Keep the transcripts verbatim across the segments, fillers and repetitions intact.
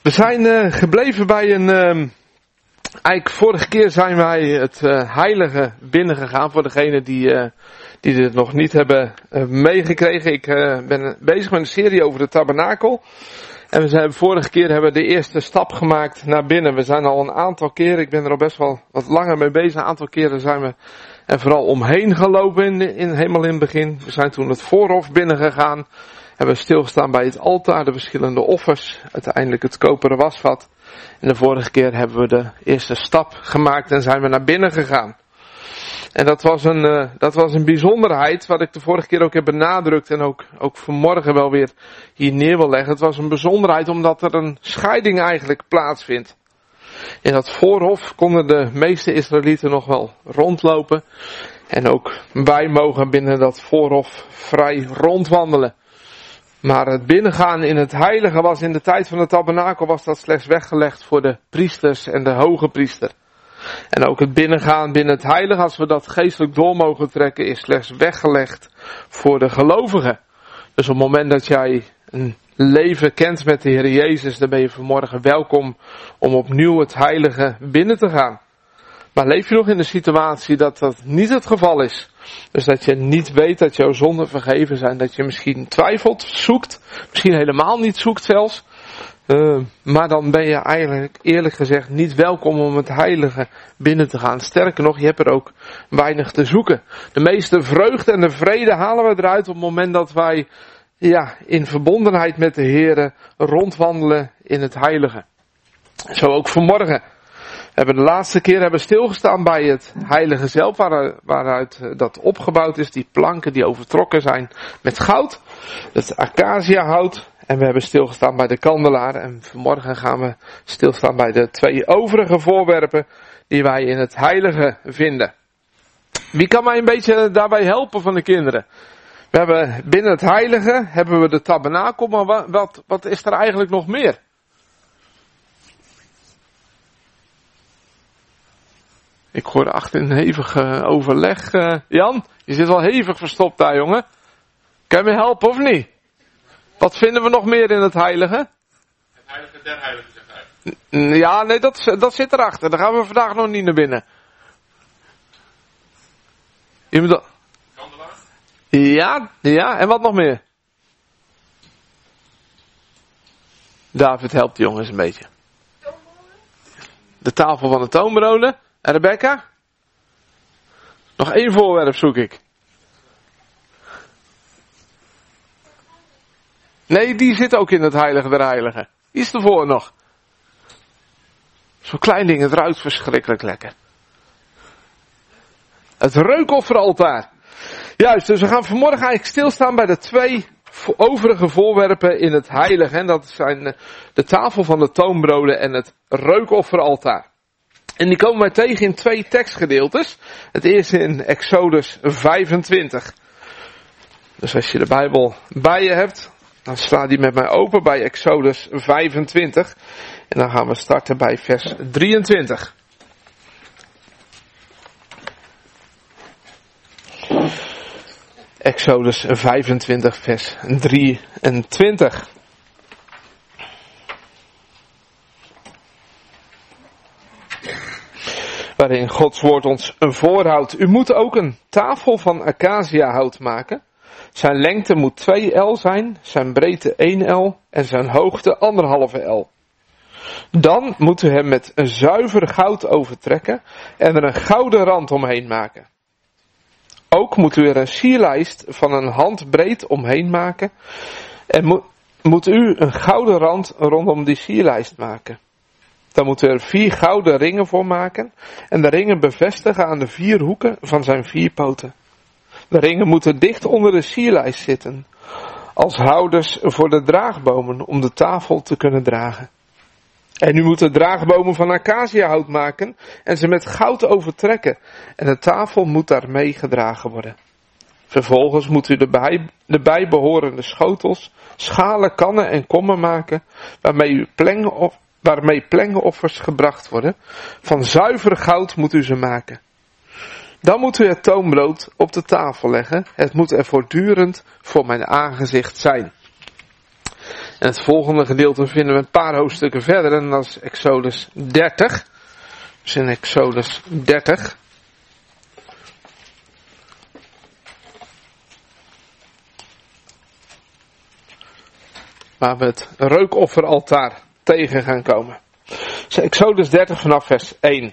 We zijn uh, gebleven bij een... Uh, eigenlijk vorige keer zijn wij het uh, heilige binnengegaan. Voor degenen die, uh, die dit nog niet hebben uh, meegekregen. Ik uh, ben bezig met een serie over de tabernakel. En we zijn vorige keer hebben we de eerste stap gemaakt naar binnen. We zijn al een aantal keren, ik ben er al best wel wat langer mee bezig. Een aantal keren zijn we er vooral omheen gelopen in, in, helemaal in het begin. We zijn toen het voorhof binnengegaan. Hebben we stilgestaan bij het altaar, de verschillende offers. Uiteindelijk het koperen wasvat. En de vorige keer hebben we de eerste stap gemaakt en zijn we naar binnen gegaan. En dat was een, uh, dat was een bijzonderheid, wat ik de vorige keer ook heb benadrukt en ook, ook vanmorgen wel weer hier neer wil leggen. Het was een bijzonderheid omdat er een scheiding eigenlijk plaatsvindt. In dat voorhof konden de meeste Israëlieten nog wel rondlopen. En ook wij mogen binnen dat voorhof vrij rondwandelen. Maar het binnengaan in het heilige was in de tijd van de tabernakel was dat slechts weggelegd voor de priesters en de hoge priester. En ook het binnengaan binnen het heilige, als we dat geestelijk door mogen trekken, is slechts weggelegd voor de gelovigen. Dus op het moment dat jij een leven kent met de Heer Jezus, dan ben je vanmorgen welkom om opnieuw het heilige binnen te gaan. Maar leef je nog in de situatie dat dat niet het geval is? Dus dat je niet weet dat jouw zonden vergeven zijn, dat je misschien twijfelt, zoekt, misschien helemaal niet zoekt zelfs. Uh, maar dan ben je eigenlijk eerlijk gezegd niet welkom om het heilige binnen te gaan. Sterker nog, je hebt er ook weinig te zoeken. De meeste vreugde en de vrede halen we eruit op het moment dat wij ja, in verbondenheid met de Heere rondwandelen in het heilige. Zo ook vanmorgen. We hebben de laatste keer hebben stilgestaan bij het heilige zelf, waar, waaruit dat opgebouwd is. Die planken die overtrokken zijn met goud, het acaciahout. En we hebben stilgestaan bij de kandelaar. En vanmorgen gaan we stilstaan bij de twee overige voorwerpen die wij in het heilige vinden. Wie kan mij een beetje daarbij helpen van de kinderen? We hebben binnen het heilige hebben we de tabernakel, maar wat, wat, wat is er eigenlijk nog meer? Ik hoor achter een hevig uh, overleg. Uh, Jan, je zit wel hevig verstopt daar, jongen. Kan je me helpen of niet? Wat vinden we nog meer in het heilige? Het heilige der heiligen, zegt hij. Ja, nee, dat, dat zit erachter. Daar gaan we vandaag nog niet naar binnen. Je moet dat... Kandelaar? Ja, ja, en wat nog meer? David helpt de jongens een beetje. De tafel van de toonbroden. En Rebecca? Nog één voorwerp zoek ik. Nee, die zit ook in het heilige der heiligen. Die is ervoor nog. Zo'n klein ding, het ruikt verschrikkelijk lekker. Het reukofferaltaar. Juist, dus we gaan vanmorgen eigenlijk stilstaan bij de twee overige voorwerpen in het heilige. En dat zijn de tafel van de toonbroden en het reukofferaltaar. En die komen wij tegen in twee tekstgedeeltes. Het eerste in Exodus vijfentwintig. Dus als je de Bijbel bij je hebt, dan staat die met mij open bij Exodus vijfentwintig. En dan gaan we starten bij vers drieëntwintig. Exodus vijfentwintig vers drieëntwintig. Waarin Gods woord ons een voorhoudt. U moet ook een tafel van acaciahout maken. Zijn lengte moet twee el zijn, zijn breedte één el en zijn hoogte anderhalve el. Dan moet u hem met een zuiver goud overtrekken en er een gouden rand omheen maken. Ook moet u er een sierlijst van een hand breed omheen maken en moet, moet u een gouden rand rondom die sierlijst maken. Dan moet u er vier gouden ringen voor maken en de ringen bevestigen aan de vier hoeken van zijn vier poten. De ringen moeten dicht onder de sierlijst zitten, als houders voor de draagbomen om de tafel te kunnen dragen. En u moet de draagbomen van acaciahout maken en ze met goud overtrekken en de tafel moet daarmee gedragen worden. Vervolgens moet u de, bij, de bijbehorende schotels, schalen, kannen en kommen maken waarmee, u pleng, waarmee plengenoffers gebracht worden. Van zuiver goud moet u ze maken. Dan moet u het toonbrood op de tafel leggen. Het moet er voortdurend voor mijn aangezicht zijn. En het volgende gedeelte vinden we een paar hoofdstukken verder en dat is Exodus dertig. Dus in Exodus dertig. Waar we het reukofferaltaar tegen gaan komen. Dus Exodus dertig vanaf vers één.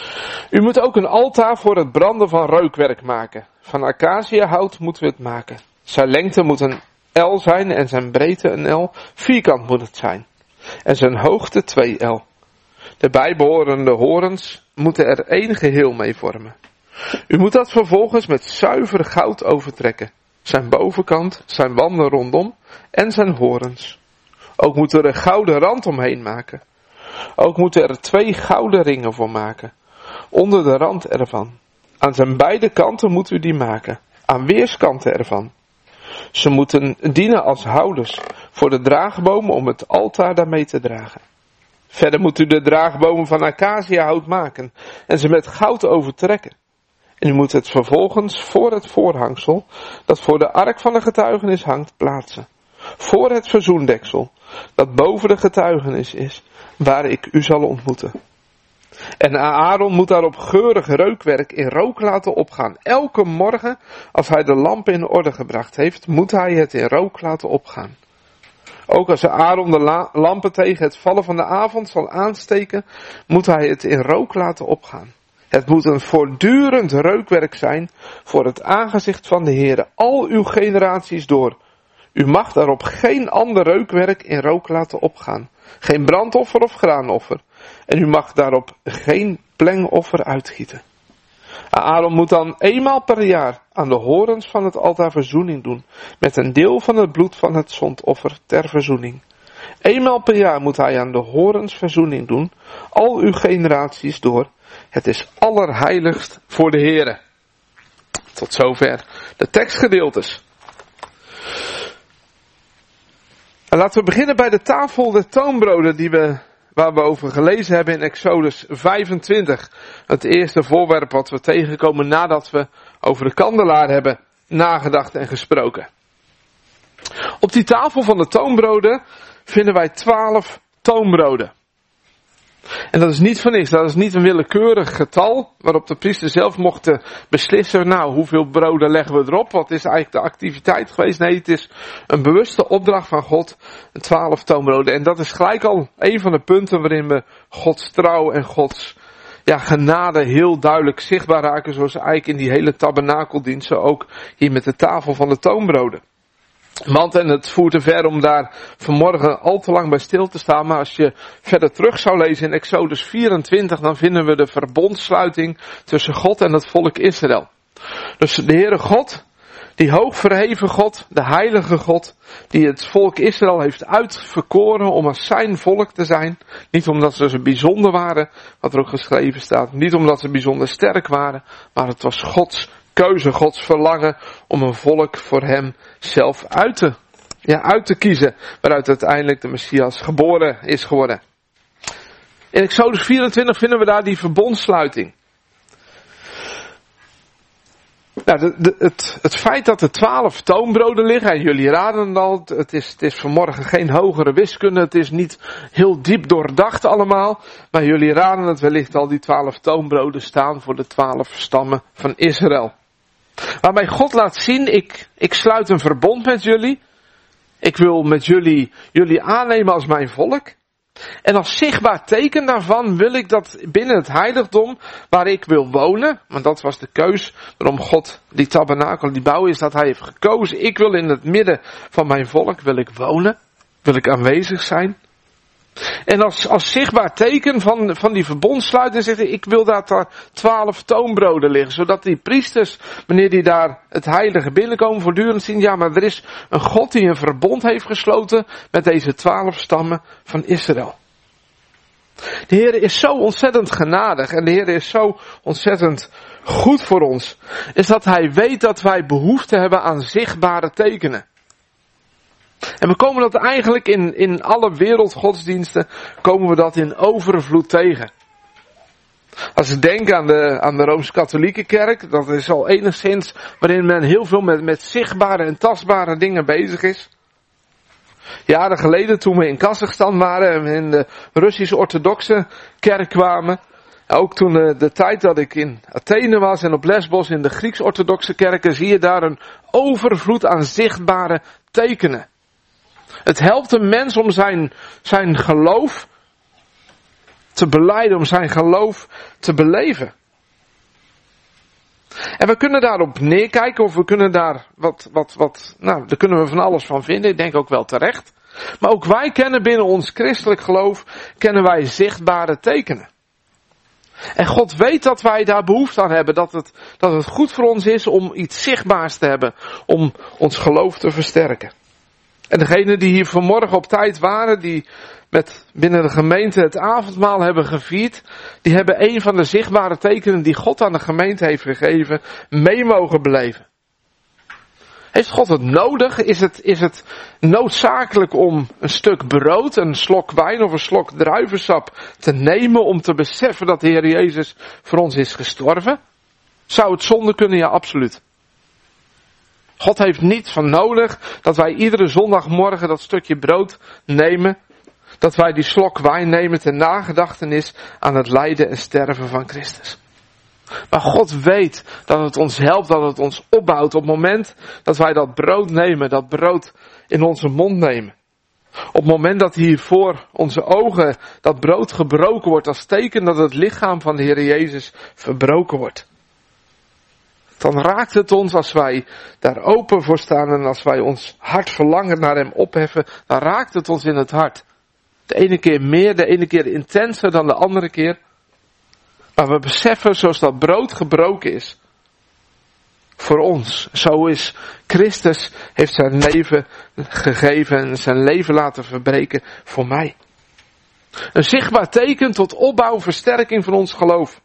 U moet ook een altaar voor het branden van reukwerk maken. Van acaciahout moeten we het maken. Zijn lengte moet een L zijn en zijn breedte een L. Vierkant moet het zijn. En zijn hoogte twee L. De bijbehorende horens moeten er één geheel mee vormen. U moet dat vervolgens met zuiver goud overtrekken. Zijn bovenkant, zijn wanden rondom en zijn horens. Ook moet er een gouden rand omheen maken. Ook moeten er twee gouden ringen voor maken. Onder de rand ervan. Aan zijn beide kanten moet u die maken. Aan weerskanten ervan. Ze moeten dienen als houders voor de draagbomen om het altaar daarmee te dragen. Verder moet u de draagbomen van acaciahout maken en ze met goud overtrekken. En u moet het vervolgens voor het voorhangsel, dat voor de ark van de getuigenis hangt, plaatsen. Voor het verzoendeksel, dat boven de getuigenis is, waar ik u zal ontmoeten. En Aaron moet daarop geurig reukwerk in rook laten opgaan. Elke morgen, als hij de lamp in orde gebracht heeft, moet hij het in rook laten opgaan. Ook als Aaron de la- lampen tegen het vallen van de avond zal aansteken, moet hij het in rook laten opgaan. Het moet een voortdurend reukwerk zijn voor het aangezicht van de Heere, al uw generaties door. U mag daarop geen ander reukwerk in rook laten opgaan. Geen brandoffer of graanoffer. En u mag daarop geen plengoffer uitgieten. Aaron moet dan eenmaal per jaar aan de horens van het altaar verzoening doen. Met een deel van het bloed van het zondoffer ter verzoening. Eenmaal per jaar moet hij aan de horens verzoening doen. Al uw generaties door. Het is allerheiligst voor de Heere. Tot zover de tekstgedeeltes. En laten we beginnen bij de tafel der toonbroden die we, waar we over gelezen hebben in Exodus vijfentwintig. Het eerste voorwerp wat we tegenkomen nadat we over de kandelaar hebben nagedacht en gesproken. Op die tafel van de toonbroden vinden wij twaalf toonbroden. En dat is niet van niks, dat is niet een willekeurig getal waarop de priester zelf mocht beslissen, nou hoeveel broden leggen we erop, wat is eigenlijk de activiteit geweest. Nee, het is een bewuste opdracht van God, twaalf toonbroden. En dat is gelijk al een van de punten waarin we Gods trouw en Gods ja, genade heel duidelijk zichtbaar raken, zoals eigenlijk in die hele tabernakeldienst, zo ook hier met de tafel van de toonbroden. Want, en het voert te ver om daar vanmorgen al te lang bij stil te staan, maar als je verder terug zou lezen in Exodus vierentwintig, dan vinden we de verbondsluiting tussen God en het volk Israël. Dus de Heere God, die hoog verheven God, de heilige God, die het volk Israël heeft uitverkoren om als zijn volk te zijn. Niet omdat ze zo bijzonder waren, wat er ook geschreven staat, niet omdat ze bijzonder sterk waren, maar het was Gods keuze, Gods verlangen om een volk voor hem zelf uit te, ja, uit te kiezen. Waaruit uiteindelijk de Messias geboren is geworden. In Exodus vierentwintig vinden we daar die verbondsluiting. Nou, de, de, het, het feit dat er twaalf toonbroden liggen, en jullie raden het al, het is, het is vanmorgen geen hogere wiskunde, het is niet heel diep doordacht allemaal, maar jullie raden het wellicht al, die twaalf toonbroden staan voor de twaalf stammen van Israël. Waarmee God laat zien, ik, ik sluit een verbond met jullie. Ik wil met jullie, jullie aannemen als mijn volk. En als zichtbaar teken daarvan wil ik dat binnen het heiligdom waar ik wil wonen. Want dat was de keus waarom God die tabernakel, die bouw is, dat hij heeft gekozen. Ik wil in het midden van mijn volk, wil ik wonen. Wil ik aanwezig zijn. En als, als zichtbaar teken van, van die verbondsluiting zegt hij, ik wil dat daar twaalf toonbroden liggen. Zodat die priesters, wanneer die daar het heilige binnenkomen, voortdurend zien, ja, maar er is een God die een verbond heeft gesloten met deze twaalf stammen van Israël. De Heer is zo ontzettend genadig en de Heer is zo ontzettend goed voor ons. Is dat hij weet dat wij behoefte hebben aan zichtbare tekenen. En we komen dat eigenlijk in, in alle wereldgodsdiensten, komen we dat in overvloed tegen. Als ik denk aan de, aan de Rooms-Katholieke Kerk, dat is al enigszins waarin men heel veel met, met zichtbare en tastbare dingen bezig is. Jaren geleden toen we in Kazachstan waren en we in de Russisch-orthodoxe kerk kwamen. Ook toen uh, de tijd dat ik in Athene was en op Lesbos in de Grieks-orthodoxe kerken, zie je daar een overvloed aan zichtbare tekenen. Het helpt een mens om zijn, zijn geloof te belijden, om zijn geloof te beleven. En we kunnen daarop neerkijken of we kunnen daar wat, wat, wat, nou, daar kunnen we van alles van vinden. Ik denk ook wel terecht. Maar ook wij kennen binnen ons christelijk geloof, kennen wij zichtbare tekenen. En God weet dat wij daar behoefte aan hebben. Dat het, dat het goed voor ons is om iets zichtbaars te hebben. Om ons geloof te versterken. En degenen die hier vanmorgen op tijd waren, die met binnen de gemeente het avondmaal hebben gevierd, die hebben een van de zichtbare tekenen die God aan de gemeente heeft gegeven, mee mogen beleven. Heeft God het nodig? Is het, is het noodzakelijk om een stuk brood, een slok wijn of een slok druivensap te nemen om te beseffen dat de Heer Jezus voor ons is gestorven? Zou het zonde kunnen? Ja, absoluut. God heeft niet van nodig dat wij iedere zondagmorgen dat stukje brood nemen. Dat wij die slok wijn nemen ter nagedachtenis aan het lijden en sterven van Christus. Maar God weet dat het ons helpt, dat het ons opbouwt op het moment dat wij dat brood nemen, dat brood in onze mond nemen. Op het moment dat hier voor onze ogen dat brood gebroken wordt als teken dat het lichaam van de Heer Jezus verbroken wordt. Dan raakt het ons als wij daar open voor staan en als wij ons hart verlangen naar hem opheffen, dan raakt het ons in het hart. De ene keer meer, de ene keer intenser dan de andere keer. Maar we beseffen zoals dat brood gebroken is. Voor ons. Zo is Christus, heeft zijn leven gegeven en zijn leven laten verbreken voor mij. Een zichtbaar teken tot opbouw, versterking van ons geloof.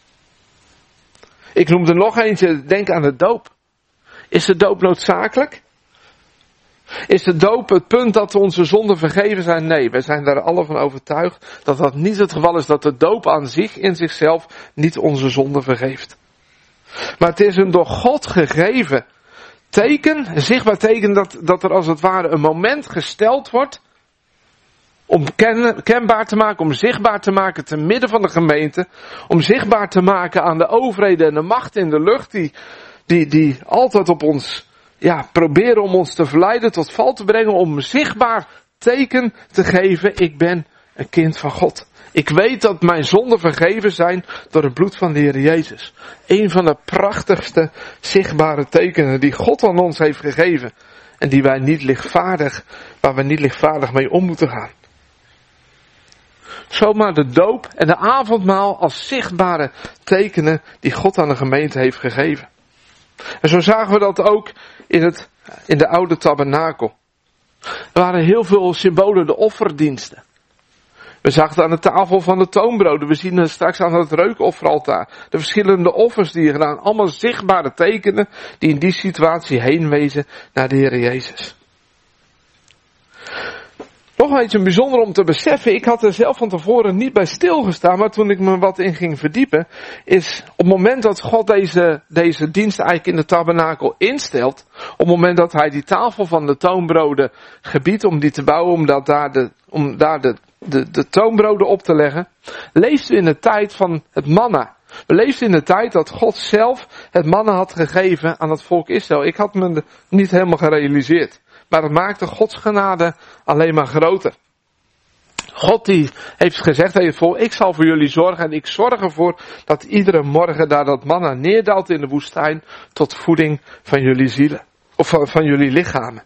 Ik noem er nog eentje, denk aan de doop. Is de doop noodzakelijk? Is de doop het punt dat onze zonden vergeven zijn? Nee, wij zijn daar alle van overtuigd dat dat niet het geval is, dat de doop aan zich in zichzelf niet onze zonden vergeeft. Maar het is een door God gegeven teken, een zichtbaar teken dat, dat er als het ware een moment gesteld wordt om ken, kenbaar te maken, om zichtbaar te maken te midden van de gemeente, om zichtbaar te maken aan de overheden en de macht in de lucht die, die, die altijd op ons ja, proberen om ons te verleiden, tot val te brengen, om een zichtbaar teken te geven. Ik ben een kind van God. Ik weet dat mijn zonden vergeven zijn door het bloed van de Heer Jezus. Een van de prachtigste zichtbare tekenen die God aan ons heeft gegeven. En die wij niet lichtvaardig, waar we niet lichtvaardig mee om moeten gaan. Zomaar de doop en de avondmaal als zichtbare tekenen die God aan de gemeente heeft gegeven. En zo zagen we dat ook in, het, in de oude tabernakel. Er waren heel veel symbolen, de offerdiensten. We zagen het aan de tafel van de toonbroden. We zien het straks aan het reukofferaltaar. De verschillende offers die je gedaan. Allemaal zichtbare tekenen die in die situatie heen wezen naar de Heer Jezus. Nog iets bijzonder om te beseffen. Ik had er zelf van tevoren niet bij stilgestaan. Maar toen ik me wat in ging verdiepen. Is op het moment dat God deze, deze dienst eigenlijk in de tabernakel instelt. Op het moment dat hij die tafel van de toonbroden gebiedt om die te bouwen. Om, dat daar, de, om daar de, de, de toonbroden op te leggen. Leefden we in de tijd van het manna. We leefden in de tijd dat God zelf het manna had gegeven aan het volk Israël. Ik had me niet helemaal gerealiseerd. Maar het maakte Gods genade alleen maar groter. God die heeft gezegd tegen het volk, ik zal voor jullie zorgen en ik zorg ervoor dat iedere morgen daar dat manna neerdaalt in de woestijn tot voeding van jullie zielen. Of van, van jullie lichamen.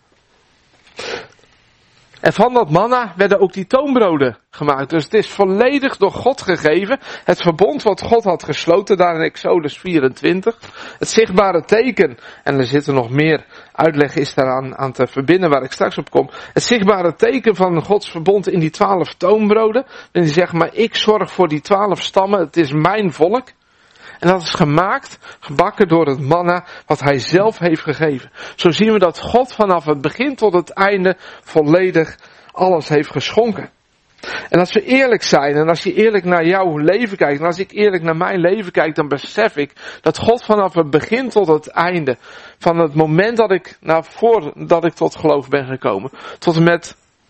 En van dat manna werden ook die toonbroden gemaakt. Dus het is volledig door God gegeven. Het verbond wat God had gesloten daar in Exodus vierentwintig. Het zichtbare teken. En er zitten nog meer uitleg is daaraan aan te verbinden waar ik straks op kom. Het zichtbare teken van Gods verbond in die twaalf toonbroden. En die zeggen maar ik zorg voor die twaalf stammen. Het is mijn volk. En dat is gemaakt, gebakken door het manna wat hij zelf heeft gegeven. Zo zien we dat God vanaf het begin tot het einde volledig alles heeft geschonken. En als we eerlijk zijn en als je eerlijk naar jouw leven kijkt en als ik eerlijk naar mijn leven kijk, dan besef ik dat God vanaf het begin tot het einde, van het moment dat ik, nou voordat ik tot geloof ben gekomen, tot en met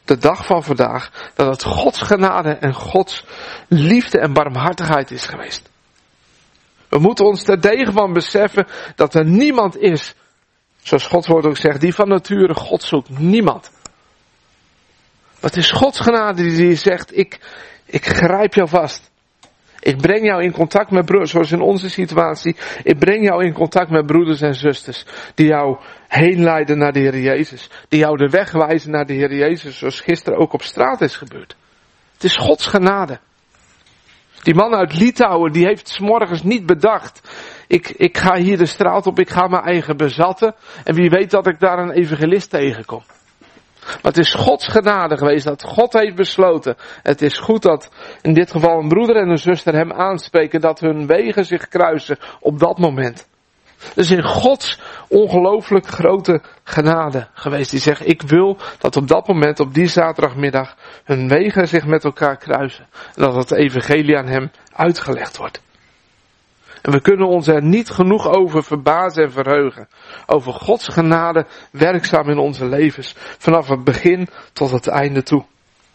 de dag van vandaag, dat het Gods genade en Gods liefde en barmhartigheid is geweest. We moeten ons terdege van beseffen dat er niemand is, zoals Gods woord ook zegt, die van nature God zoekt. Niemand. Maar het is Gods genade die zegt, ik, ik grijp jou vast. Ik breng jou in contact met broeders, zoals in onze situatie. Ik breng jou in contact met broeders en zusters. Die jou heen leiden naar de Heer Jezus. Die jou de weg wijzen naar de Heer Jezus, zoals gisteren ook op straat is gebeurd. Het is Gods genade. Die man uit Litouwen, die heeft 's morgens niet bedacht. Ik, ik ga hier de straat op, ik ga mijn eigen bezatten. En wie weet dat ik daar een evangelist tegenkom. Maar het is Gods genade geweest dat God heeft besloten. Het is goed dat in dit geval een broeder en een zuster hem aanspreken. Dat hun wegen zich kruisen op dat moment. Dus in Gods ongelooflijk grote genade geweest. Die zegt, ik wil dat op dat moment, op die zaterdagmiddag, hun wegen zich met elkaar kruisen. En dat het evangelie aan hem uitgelegd wordt. En we kunnen ons er niet genoeg over verbazen en verheugen. Over Gods genade werkzaam in onze levens. Vanaf het begin tot het einde toe.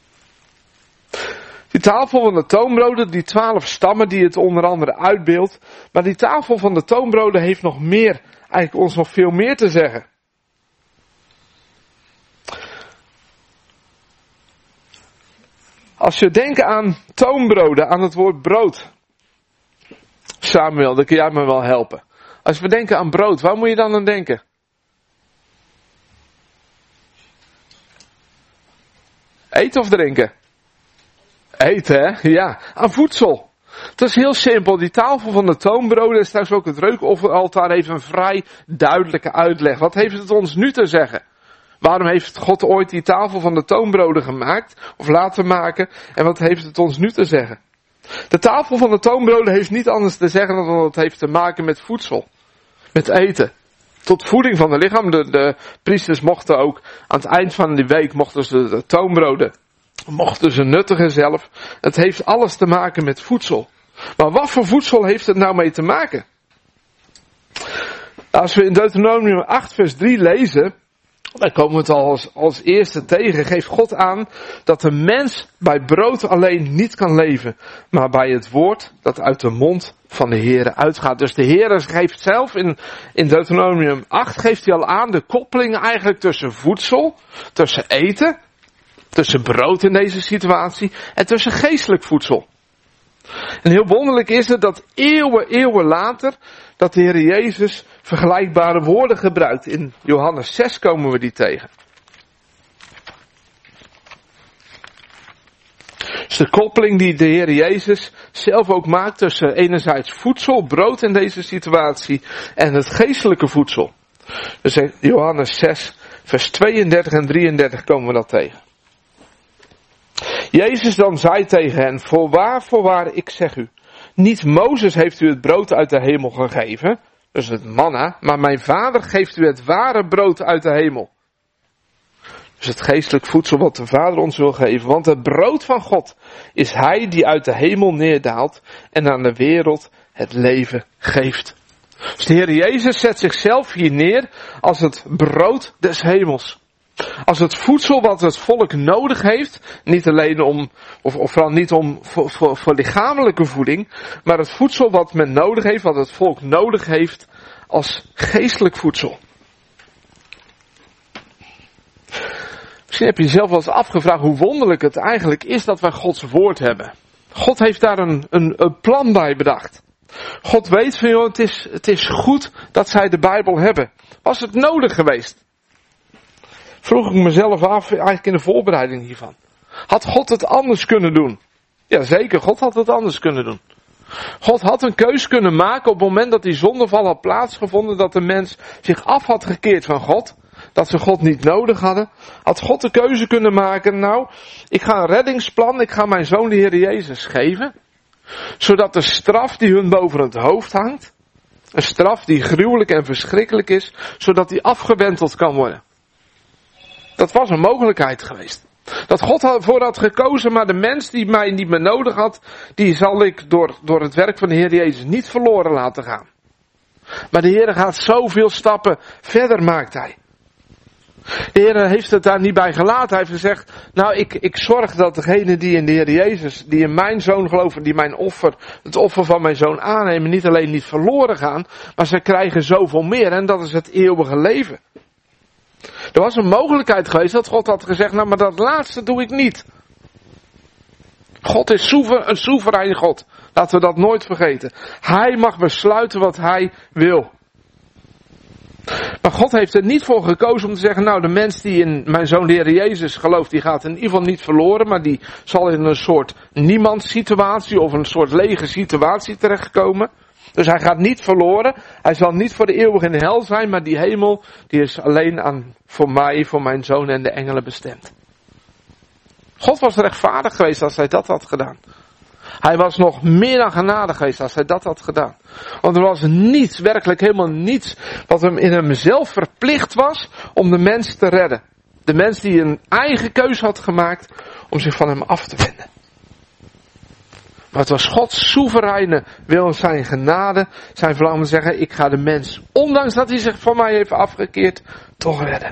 Die tafel van de toonbroden, die twaalf stammen die het onder andere uitbeeldt. Maar die tafel van de toonbroden heeft nog meer, eigenlijk ons nog veel meer te zeggen. Als je denkt aan toonbroden, aan het woord brood. Samuel, dan kun jij me wel helpen. Als we denken aan brood, waar moet je dan aan denken? Eten of drinken? Eten, hè? Ja, aan voedsel. Het is heel simpel. Die tafel van de toonbroden, en straks ook het reukofferaltaar, heeft een vrij duidelijke uitleg. Wat heeft het ons nu te zeggen? Waarom heeft God ooit die tafel van de toonbroden gemaakt? Of laten maken? En wat heeft het ons nu te zeggen? De tafel van de toonbroden heeft niet anders te zeggen dan dat het heeft te maken met voedsel. Met eten. Tot voeding van het lichaam. De, de priesters mochten ook aan het eind van die week mochten ze de toonbroden. Mochten ze nuttigen zelf. Het heeft alles te maken met voedsel. Maar wat voor voedsel heeft het nou mee te maken? Als we in Deuteronomium acht vers drie lezen. Dan komen we het al als, als eerste tegen. Geeft God aan dat de mens bij brood alleen niet kan leven. Maar bij het woord dat uit de mond van de Heere uitgaat. Dus de Heere geeft zelf in, in Deuteronomium acht geeft hij al aan de koppeling eigenlijk tussen voedsel. Tussen eten. Tussen brood in deze situatie. En tussen geestelijk voedsel. En heel wonderlijk is het dat eeuwen, eeuwen later. Dat de Heer Jezus vergelijkbare woorden gebruikt. In Johannes zes komen we die tegen. Dus de koppeling die de Heer Jezus zelf ook maakt tussen enerzijds voedsel, brood in deze situatie en het geestelijke voedsel. Dus in Johannes zes vers tweeëndertig en drieëndertig komen we dat tegen. Jezus dan zei tegen hen, voorwaar, voorwaar, ik zeg u, niet Mozes heeft u het brood uit de hemel gegeven, dus het manna, maar mijn Vader geeft u het ware brood uit de hemel. Dus het geestelijk voedsel wat de Vader ons wil geven. Want het brood van God is Hij die uit de hemel neerdaalt en aan de wereld het leven geeft. Dus de Heer Jezus zet zichzelf hier neer als het brood des hemels. Als het voedsel wat het volk nodig heeft, niet alleen om, of, of vooral niet om voor, voor, voor lichamelijke voeding, maar het voedsel wat men nodig heeft, wat het volk nodig heeft als geestelijk voedsel. Misschien heb je jezelf wel eens afgevraagd hoe wonderlijk het eigenlijk is dat wij Gods woord hebben. God heeft daar een, een, een plan bij bedacht. God weet van, joh, het is, het is goed dat zij de Bijbel hebben. Was het nodig geweest? Vroeg ik mezelf af, eigenlijk in de voorbereiding hiervan. Had God het anders kunnen doen? Jazeker, God had het anders kunnen doen. God had een keus kunnen maken op het moment dat die zondeval had plaatsgevonden, dat de mens zich af had gekeerd van God. Dat ze God niet nodig hadden. Had God de keuze kunnen maken, nou, ik ga een reddingsplan, ik ga mijn zoon de Heer Jezus geven. Zodat de straf die hun boven het hoofd hangt, een straf die gruwelijk en verschrikkelijk is, zodat die afgewenteld kan worden. Dat was een mogelijkheid geweest. Dat God ervoor had gekozen, maar de mens die mij niet meer nodig had, die zal ik door, door het werk van de Heer Jezus niet verloren laten gaan. Maar de Heer gaat zoveel stappen verder, maakt Hij. De Heer heeft het daar niet bij gelaten. Hij heeft gezegd, nou ik, ik zorg dat degene die in de Heer Jezus, die in mijn zoon geloven, die mijn offer, het offer van mijn zoon aannemen, niet alleen niet verloren gaan, maar ze krijgen zoveel meer en dat is het eeuwige leven. Er was een mogelijkheid geweest dat God had gezegd, nou maar dat laatste doe ik niet. God is soever, een soeverein God. Laten we dat nooit vergeten. Hij mag besluiten wat hij wil. Maar God heeft er niet voor gekozen om te zeggen, nou de mens die in mijn zoon de Heer Jezus gelooft, die gaat in ieder geval niet verloren, maar die zal in een soort niemandssituatie of een soort lege situatie terechtkomen. Dus hij gaat niet verloren, hij zal niet voor de eeuwig in de hel zijn, maar die hemel, die is alleen aan, voor mij, voor mijn zoon en de engelen bestemd. God was rechtvaardig geweest als hij dat had gedaan. Hij was nog meer dan genadig geweest als hij dat had gedaan. Want er was niets, werkelijk helemaal niets, wat hem in hemzelf verplicht was om de mens te redden. De mens die een eigen keuze had gemaakt om zich van hem af te wenden. Maar het was Gods soevereine wil en zijn genade, zijn verlangen te zeggen, ik ga de mens, ondanks dat hij zich van mij heeft afgekeerd, toch redden.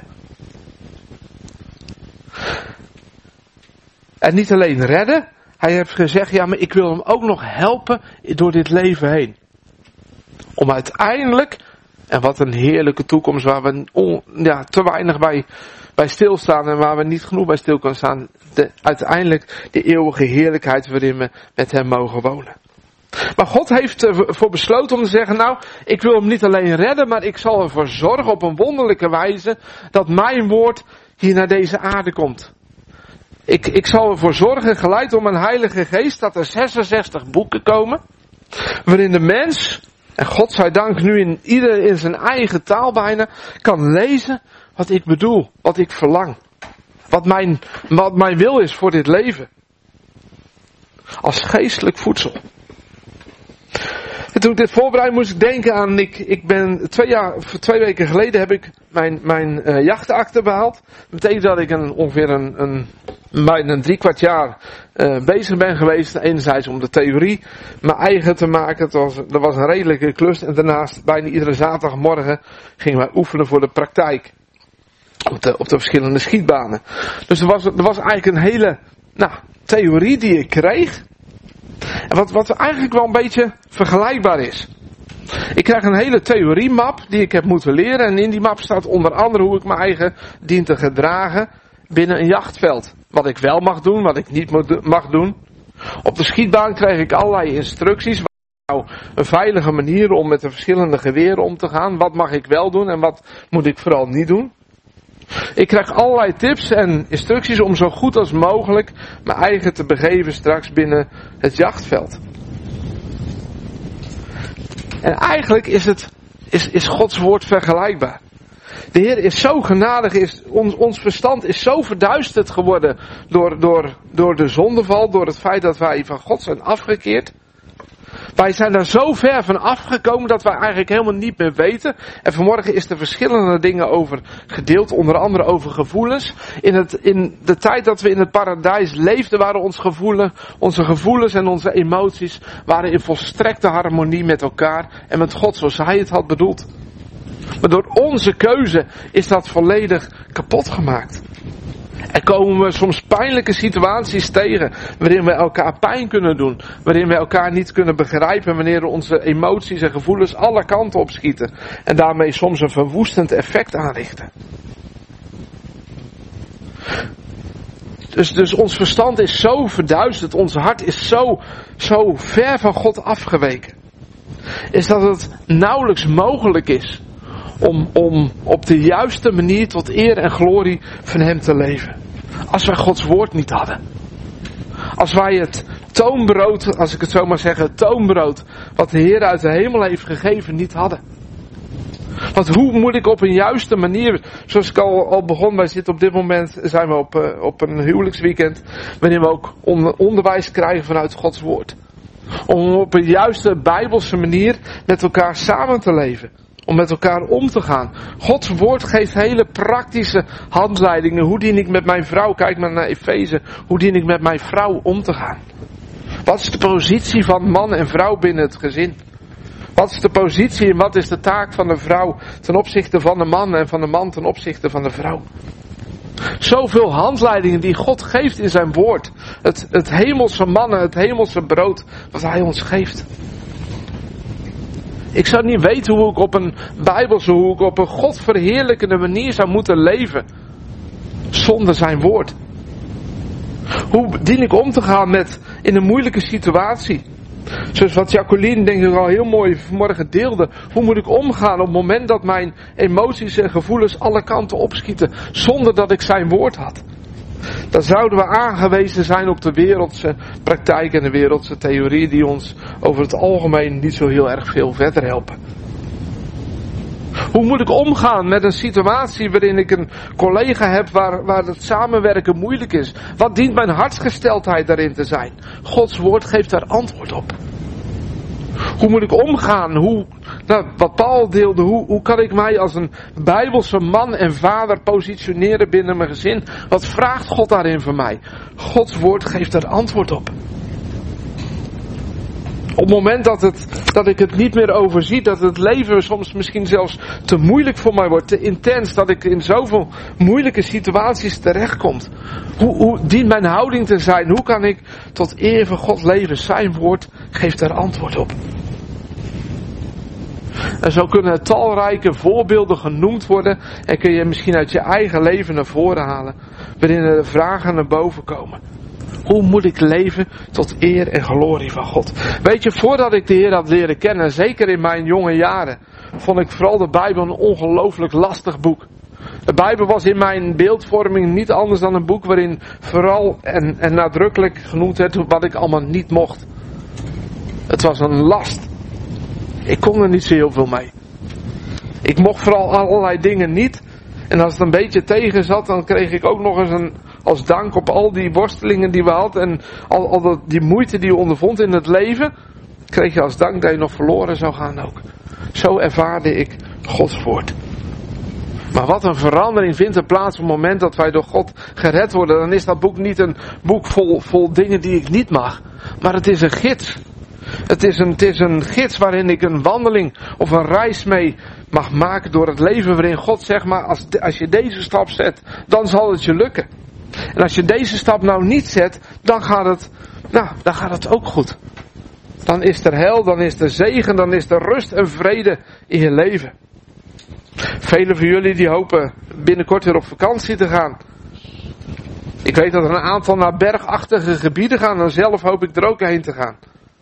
En niet alleen redden, hij heeft gezegd, ja maar ik wil hem ook nog helpen door dit leven heen. Om uiteindelijk, en wat een heerlijke toekomst waar we on, ja, te weinig bij, bij stilstaan en waar we niet genoeg bij stil kunnen staan. De, uiteindelijk de eeuwige heerlijkheid waarin we met hem mogen wonen. Maar God heeft ervoor besloten om te zeggen, nou ik wil hem niet alleen redden, maar ik zal ervoor zorgen op een wonderlijke wijze dat mijn woord hier naar deze aarde komt. Ik, ik zal ervoor zorgen, geleid door mijn Heilige Geest, dat er zesenzestig boeken komen. Waarin de mens, en God zij dank nu in ieder in zijn eigen taal bijna, kan lezen wat ik bedoel, wat ik verlang. Wat mijn, wat mijn wil is voor dit leven. Als geestelijk voedsel. En toen ik dit voorbereid moest ik denken aan, ik, ik ben twee jaar, twee weken geleden heb ik mijn, mijn uh, jachtakte behaald. Dat betekent dat ik een, ongeveer een, een, bijna een drie kwart jaar uh, bezig ben geweest. Enerzijds om de theorie mijn eigen te maken. Het was, dat was een redelijke klus. En daarnaast bijna iedere zaterdagmorgen gingen wij oefenen voor de praktijk. Op de, op de verschillende schietbanen. Dus er was, er was eigenlijk een hele nou, theorie die ik kreeg. En wat, wat eigenlijk wel een beetje vergelijkbaar is. Ik krijg een hele theoriemap die ik heb moeten leren. En in die map staat onder andere hoe ik mijn eigen dien te gedragen binnen een jachtveld. Wat ik wel mag doen, wat ik niet mag doen. Op de schietbaan krijg ik allerlei instructies. Nou, een veilige manier om met de verschillende geweren om te gaan. Wat mag ik wel doen en wat moet ik vooral niet doen. Ik krijg allerlei tips en instructies om zo goed als mogelijk mijn eigen te begeven straks binnen het jachtveld. En eigenlijk is het, is, is Gods woord vergelijkbaar. De Heer is zo genadig, is, ons, ons verstand is zo verduisterd geworden door, door, door de zondeval, door het feit dat wij van God zijn afgekeerd. Wij zijn daar zo ver van afgekomen dat wij eigenlijk helemaal niet meer weten. En vanmorgen is er verschillende dingen over gedeeld, onder andere over gevoelens. In, het, in de tijd dat we in het paradijs leefden waren ons gevoelen, onze gevoelens en onze emoties waren in volstrekte harmonie met elkaar en met God zoals Hij het had bedoeld. Maar door onze keuze is dat volledig kapot gemaakt. En komen we soms pijnlijke situaties tegen, waarin we elkaar pijn kunnen doen, waarin we elkaar niet kunnen begrijpen, wanneer onze emoties en gevoelens alle kanten op schieten en daarmee soms een verwoestend effect aanrichten. Dus, dus ons verstand is zo verduisterd, ons hart is zo, zo ver van God afgeweken, is dat het nauwelijks mogelijk is Om, om op de juiste manier tot eer en glorie van Hem te leven. Als wij Gods woord niet hadden. Als wij het toonbrood, als ik het zo maar zeg, het toonbrood wat de Heer uit de hemel heeft gegeven niet hadden. Want hoe moet ik op een juiste manier, zoals ik al, al begon, wij zitten op dit moment, zijn we op, uh, op een huwelijksweekend, waarin we ook onder, onderwijs krijgen vanuit Gods woord. Om op een juiste bijbelse manier met elkaar samen te leven. Om met elkaar om te gaan. Gods woord geeft hele praktische handleidingen. Hoe dien ik met mijn vrouw, kijk maar naar Efeze, hoe dien ik met mijn vrouw om te gaan? Wat is de positie van man en vrouw binnen het gezin? Wat is de positie en wat is de taak van de vrouw ten opzichte van de man en van de man ten opzichte van de vrouw? Zoveel handleidingen die God geeft in zijn woord. Het, het hemelse mannen, het hemelse brood wat hij ons geeft. Ik zou niet weten hoe ik op een bijbelse, hoe ik op een godverheerlijkende manier zou moeten leven. Zonder zijn woord. Hoe dien ik om te gaan met in een moeilijke situatie? Zoals wat Jacqueline denk ik al heel mooi vanmorgen deelde. Hoe moet ik omgaan op het moment dat mijn emoties en gevoelens alle kanten opschieten. Zonder dat ik zijn woord had. Dan zouden we aangewezen zijn op de wereldse praktijk en de wereldse theorie. Die ons over het algemeen niet zo heel erg veel verder helpen. Hoe moet ik omgaan met een situatie waarin ik een collega heb waar, waar het samenwerken moeilijk is? Wat dient mijn hartsgesteldheid daarin te zijn? Gods woord geeft daar antwoord op. Hoe moet ik omgaan? Hoe, nou, wat Paul deelde, hoe, hoe kan ik mij als een bijbelse man en vader positioneren binnen mijn gezin? Wat vraagt God daarin van mij? Gods woord geeft daar antwoord op. Op het moment dat, het, dat ik het niet meer overzie, dat het leven soms misschien zelfs te moeilijk voor mij wordt, te intens, dat ik in zoveel moeilijke situaties terechtkom. Hoe, hoe dient mijn houding te zijn? Hoe kan ik tot eer van God leven? Zijn woord geeft daar antwoord op. En zo kunnen talrijke voorbeelden genoemd worden en kun je misschien uit je eigen leven naar voren halen, waarin de vragen naar boven komen. Hoe moet ik leven tot eer en glorie van God? Weet je, voordat ik de Heer had leren kennen, zeker in mijn jonge jaren, vond ik vooral de Bijbel een ongelooflijk lastig boek. De Bijbel was in mijn beeldvorming niet anders dan een boek waarin vooral en, en nadrukkelijk genoemd werd wat ik allemaal niet mocht. Het was een last. Ik kon er niet zo heel veel mee. Ik mocht vooral allerlei dingen niet. En als het een beetje tegen zat, dan kreeg ik ook nog eens een, als dank op al die worstelingen die we hadden en al, al dat, die moeite die je ondervond in het leven, kreeg je als dank dat je nog verloren zou gaan ook. Zo ervaarde ik Gods woord. Maar wat een verandering vindt er plaats op het moment dat wij door God gered worden. Dan is dat boek niet een boek vol, vol dingen die ik niet mag. Maar het is een gids. Het is een, het is een gids waarin ik een wandeling of een reis mee mag maken door het leven. Waarin God zegt, maar als, als je deze stap zet, dan zal het je lukken. En als je deze stap nou niet zet, dan gaat het, nou, dan gaat het ook goed. Dan is er heil, dan is er zegen, dan is er rust en vrede in je leven. Velen van jullie die hopen binnenkort weer op vakantie te gaan. Ik weet dat er een aantal naar bergachtige gebieden gaan en zelf hoop ik er ook heen te gaan.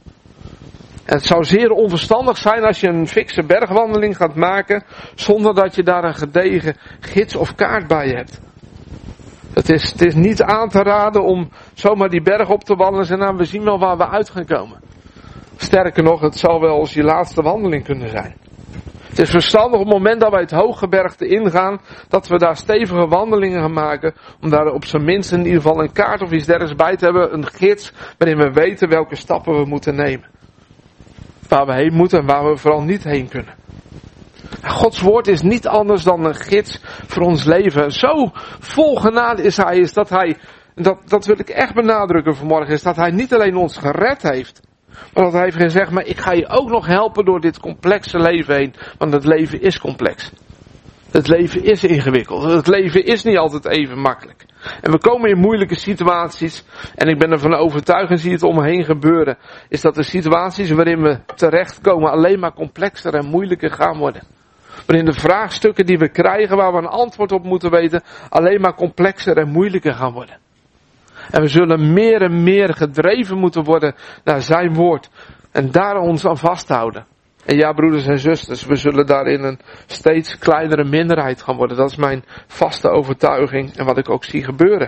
En het zou zeer onverstandig zijn als je een fikse bergwandeling gaat maken zonder dat je daar een gedegen gids of kaart bij je hebt. Het is, het is niet aan te raden om zomaar die berg op te wandelen en zeggen, nou, we zien wel waar we uit gaan komen. Sterker nog, het zal wel eens je laatste wandeling kunnen zijn. Het is verstandig op het moment dat wij het hooggebergte ingaan, dat we daar stevige wandelingen gaan maken, om daar op zijn minst in ieder geval een kaart of iets dergelijks bij te hebben, een gids waarin we weten welke stappen we moeten nemen. Waar we heen moeten en waar we vooral niet heen kunnen. Gods woord is niet anders dan een gids voor ons leven. Zo vol genade is hij, is dat hij, dat, dat wil ik echt benadrukken vanmorgen, is dat hij niet alleen ons gered heeft, maar dat hij heeft gezegd, maar ik ga je ook nog helpen door dit complexe leven heen. Want het leven is complex. Het leven is ingewikkeld. Het leven is niet altijd even makkelijk. En we komen in moeilijke situaties. En ik ben ervan overtuigd, en zie het om me heen gebeuren, is dat de situaties waarin we terechtkomen alleen maar complexer en moeilijker gaan worden. Waarin de vraagstukken die we krijgen, waar we een antwoord op moeten weten, alleen maar complexer en moeilijker gaan worden. En we zullen meer en meer gedreven moeten worden naar zijn woord. En daar ons aan vasthouden. En ja, broeders en zusters, we zullen daarin een steeds kleinere minderheid gaan worden. Dat is mijn vaste overtuiging en wat ik ook zie gebeuren.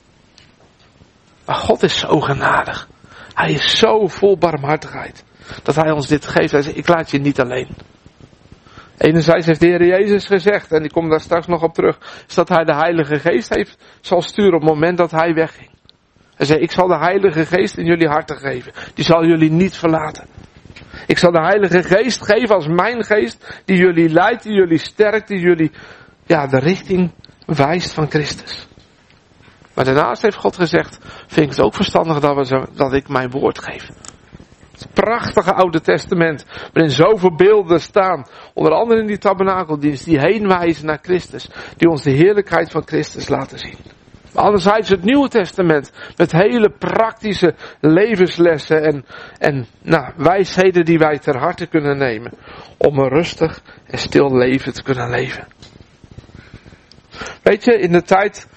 Maar God is zo genadig. Hij is zo vol barmhartigheid. Dat hij ons dit geeft. Hij zegt, ik laat je niet alleen. Enerzijds heeft de Heer Jezus gezegd, en ik kom daar straks nog op terug, is dat hij de Heilige Geest heeft, zal sturen op het moment dat hij wegging. Hij zei, ik zal de Heilige Geest in jullie harten geven. Die zal jullie niet verlaten. Ik zal de Heilige Geest geven als mijn geest, die jullie leidt, die jullie sterkt, die jullie, ja, de richting wijst van Christus. Maar daarnaast heeft God gezegd, vind ik het ook verstandig dat, we zo, dat ik mijn woord geef. Het prachtige Oude Testament, waarin zoveel beelden staan. Onder andere in die tabernakeldienst, die heen wijzen naar Christus. Die ons de heerlijkheid van Christus laten zien. Maar anderzijds het Nieuwe Testament, met hele praktische levenslessen en, en nou, wijsheden die wij ter harte kunnen nemen. Om een rustig en stil leven te kunnen leven. Weet je, in de tijd...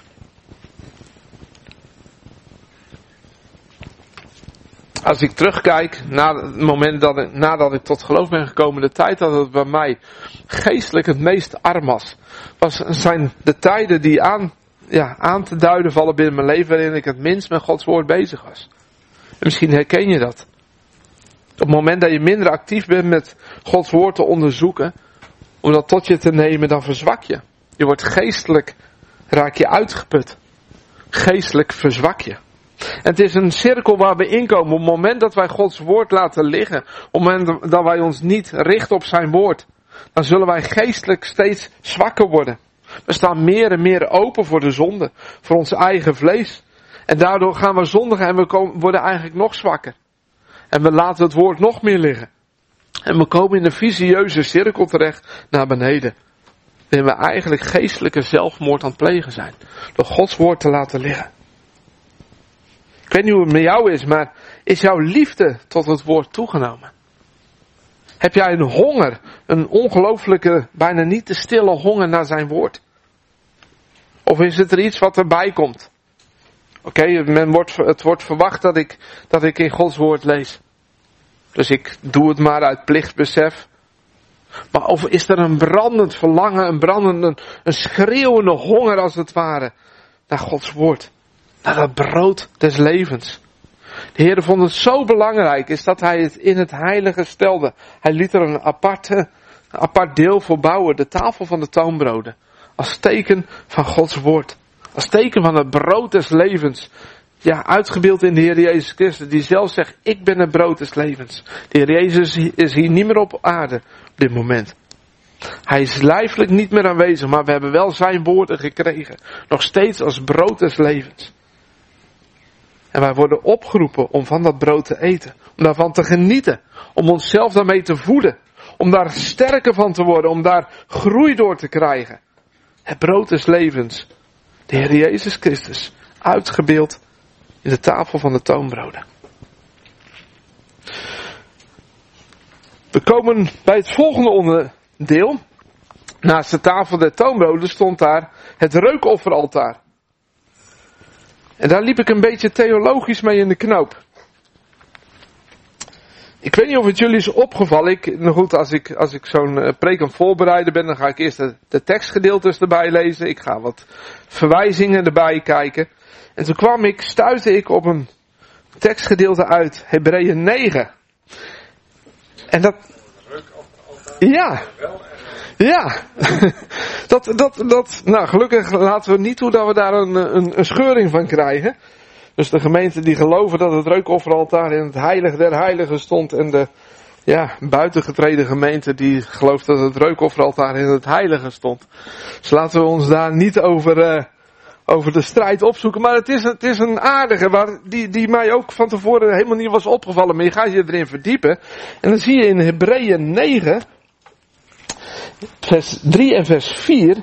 Als ik terugkijk, na het moment dat ik, nadat ik tot geloof ben gekomen, de tijd dat het bij mij geestelijk het meest arm was, was zijn de tijden die aan, ja, aan te duiden vallen binnen mijn leven, waarin ik het minst met Gods woord bezig was. En misschien herken je dat. Op het moment dat je minder actief bent met Gods woord te onderzoeken, om dat tot je te nemen, dan verzwak je. Je wordt geestelijk, raak je uitgeput. Geestelijk verzwak je. En het is een cirkel waar we inkomen. Op het moment dat wij Gods woord laten liggen. Op het moment dat wij ons niet richten op zijn woord. Dan zullen wij geestelijk steeds zwakker worden. We staan meer en meer open voor de zonde. Voor ons eigen vlees. En daardoor gaan we zondigen en we komen, worden eigenlijk nog zwakker. En we laten het woord nog meer liggen. En we komen in een vicieuze cirkel terecht naar beneden. Waarin we eigenlijk geestelijke zelfmoord aan het plegen zijn. Door Gods woord te laten liggen. Ik weet niet hoe het met jou is, maar is jouw liefde tot het woord toegenomen? Heb jij een honger, een ongelooflijke, bijna niet te stille honger naar zijn woord? Of is het er iets wat erbij komt? Oké, okay, men wordt, het wordt verwacht dat ik, dat ik in Gods woord lees. Dus ik doe het maar uit plichtbesef. Maar of is er een brandend verlangen, een brandende, een schreeuwende honger als het ware, naar Gods woord? Naar dat brood des levens. De Heer vond het zo belangrijk is dat hij het in het heilige stelde. Hij liet er een aparte, een apart deel voor bouwen. De tafel van de toonbroden. Als teken van Gods woord. Als teken van het brood des levens. Ja, uitgebeeld in de Heer Jezus Christus. Die zelf zegt, ik ben het brood des levens. De Heer Jezus is hier niet meer op aarde op dit moment. Hij is lijfelijk niet meer aanwezig, maar we hebben wel zijn woorden gekregen. Nog steeds als brood des levens. En wij worden opgeroepen om van dat brood te eten. Om daarvan te genieten. Om onszelf daarmee te voeden. Om daar sterker van te worden. Om daar groei door te krijgen. Het brood des levens. De Heer Jezus Christus. Uitgebeeld in de tafel van de toonbroden. We komen bij het volgende onderdeel. Naast de tafel der toonbroden stond daar het reukofferaltaar. En daar liep ik een beetje theologisch mee in de knoop. Ik weet niet of het jullie is opgevallen. Ik, nou goed, als ik, als ik zo'n uh, preek aan het voorbereiden ben, dan ga ik eerst de, de tekstgedeeltes erbij lezen. Ik ga wat verwijzingen erbij kijken. En toen kwam ik, stuitte ik op een tekstgedeelte uit Hebreeën negen. En dat... Ja. Ja. dat, dat, dat, nou gelukkig laten we niet toe dat we daar een, een, een scheuring van krijgen. Dus de gemeenten die geloven dat het reukofferaltaar in het heilige der heiligen stond. En de ja, buitengetreden gemeente die gelooft dat het reukofferaltaar in het heilige stond. Dus laten we ons daar niet over, uh, over de strijd opzoeken. Maar het is, het is een aardige waar, die, die mij ook van tevoren helemaal niet was opgevallen. Maar je gaat je erin verdiepen. En dan zie je in Hebreeën negen, vers drie en vers vier.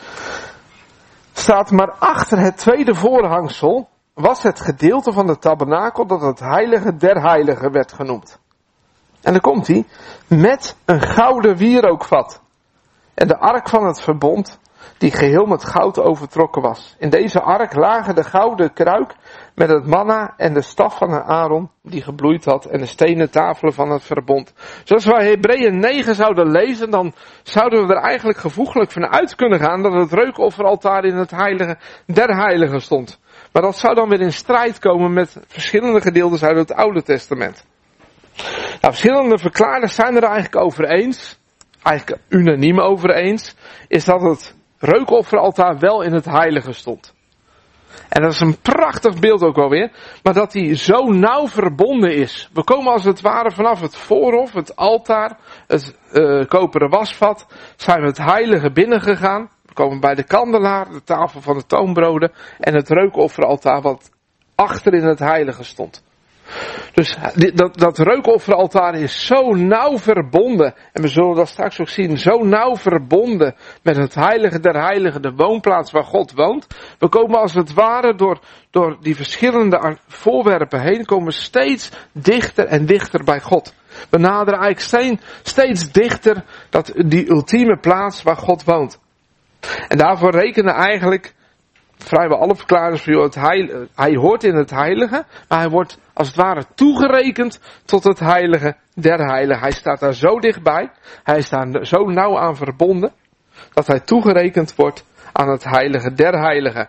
Staat maar achter het tweede voorhangsel was het gedeelte van de tabernakel dat het heilige der heiligen werd genoemd. En dan komt hij, met een gouden wierookvat. En de ark van het verbond, die geheel met goud overtrokken was. In deze ark lagen de gouden kruik met het manna en de staf van Aaron, die gebloeid had, en de stenen tafelen van het verbond. Zoals wij Hebreeën negen zouden lezen, dan zouden we er eigenlijk gevoeglijk van uit kunnen gaan dat het reukofferaltaar in het heilige der heiligen stond. Maar dat zou dan weer in strijd komen met verschillende gedeelten uit het Oude Testament. Nou, verschillende verklaarders zijn er eigenlijk over eens, eigenlijk unaniem over eens, is dat het reukofferaltaar wel in het heilige stond. En dat is een prachtig beeld ook alweer, maar dat hij zo nauw verbonden is. We komen als het ware vanaf het voorhof, het altaar, het uh, koperen wasvat, zijn we het heilige binnengegaan. We komen bij de kandelaar, de tafel van de toonbroden en het reukofferaltaar wat achter in het heilige stond. Dus dat, dat reukofferaltaar is zo nauw verbonden. En we zullen dat straks ook zien. Zo nauw verbonden met het heilige der heiligen. De woonplaats waar God woont. We komen als het ware door, door die verschillende voorwerpen heen. Komen we steeds dichter en dichter bij God. We naderen eigenlijk steeds dichter dat, die ultieme plaats waar God woont. En daarvoor rekenen eigenlijk vrijwel alle verklaarders van, joh, het heil, hij hoort in het heilige, maar hij wordt als het ware toegerekend tot het heilige der heiligen. Hij staat daar zo dichtbij, hij is daar zo nauw aan verbonden, dat hij toegerekend wordt aan het heilige der heiligen.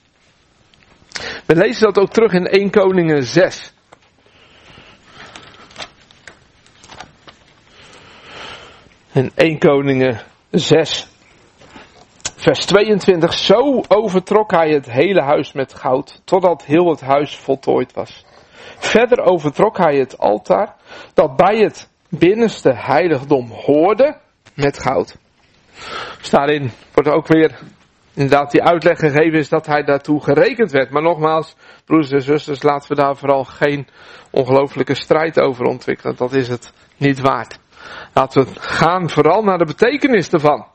We lezen dat ook terug in Eerste Koningen zes. In Eerste Koningen zes. Vers tweeëntwintig, zo overtrok hij het hele huis met goud, totdat heel het huis voltooid was. Verder overtrok hij het altaar, dat bij het binnenste heiligdom hoorde, met goud. Dus daarin wordt ook weer inderdaad die uitleg gegeven is dat hij daartoe gerekend werd. Maar nogmaals, broeders en zusters, laten we daar vooral geen ongelooflijke strijd over ontwikkelen. Dat is het niet waard. Laten we gaan vooral naar de betekenis ervan.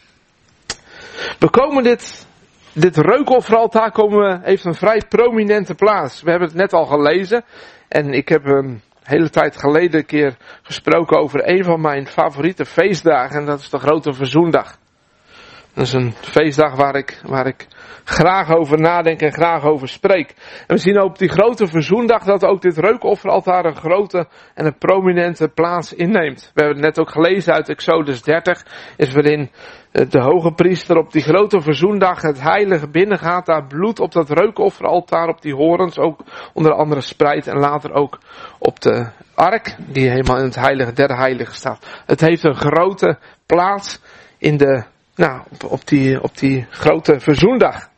We komen dit, dit reukofferaltaar komen we, heeft een vrij prominente plaats. We hebben het net al gelezen. En ik heb een hele tijd geleden een keer gesproken over een van mijn favoriete feestdagen. En dat is de Grote Verzoendag. Dat is een feestdag waar ik, waar ik graag over nadenk en graag over spreek. En we zien op die Grote Verzoendag dat ook dit reukofferaltaar een grote en een prominente plaats inneemt. We hebben het net ook gelezen uit Exodus dertig, is waarin de hoge priester op die Grote Verzoendag het heilige binnengaat, daar bloed op dat reukofferaltaar, op die horens ook onder andere spreidt en later ook op de ark die helemaal in het heilige der heiligen staat. Het heeft een grote plaats in de Nou, op, op, die, op die Grote Verzoendag.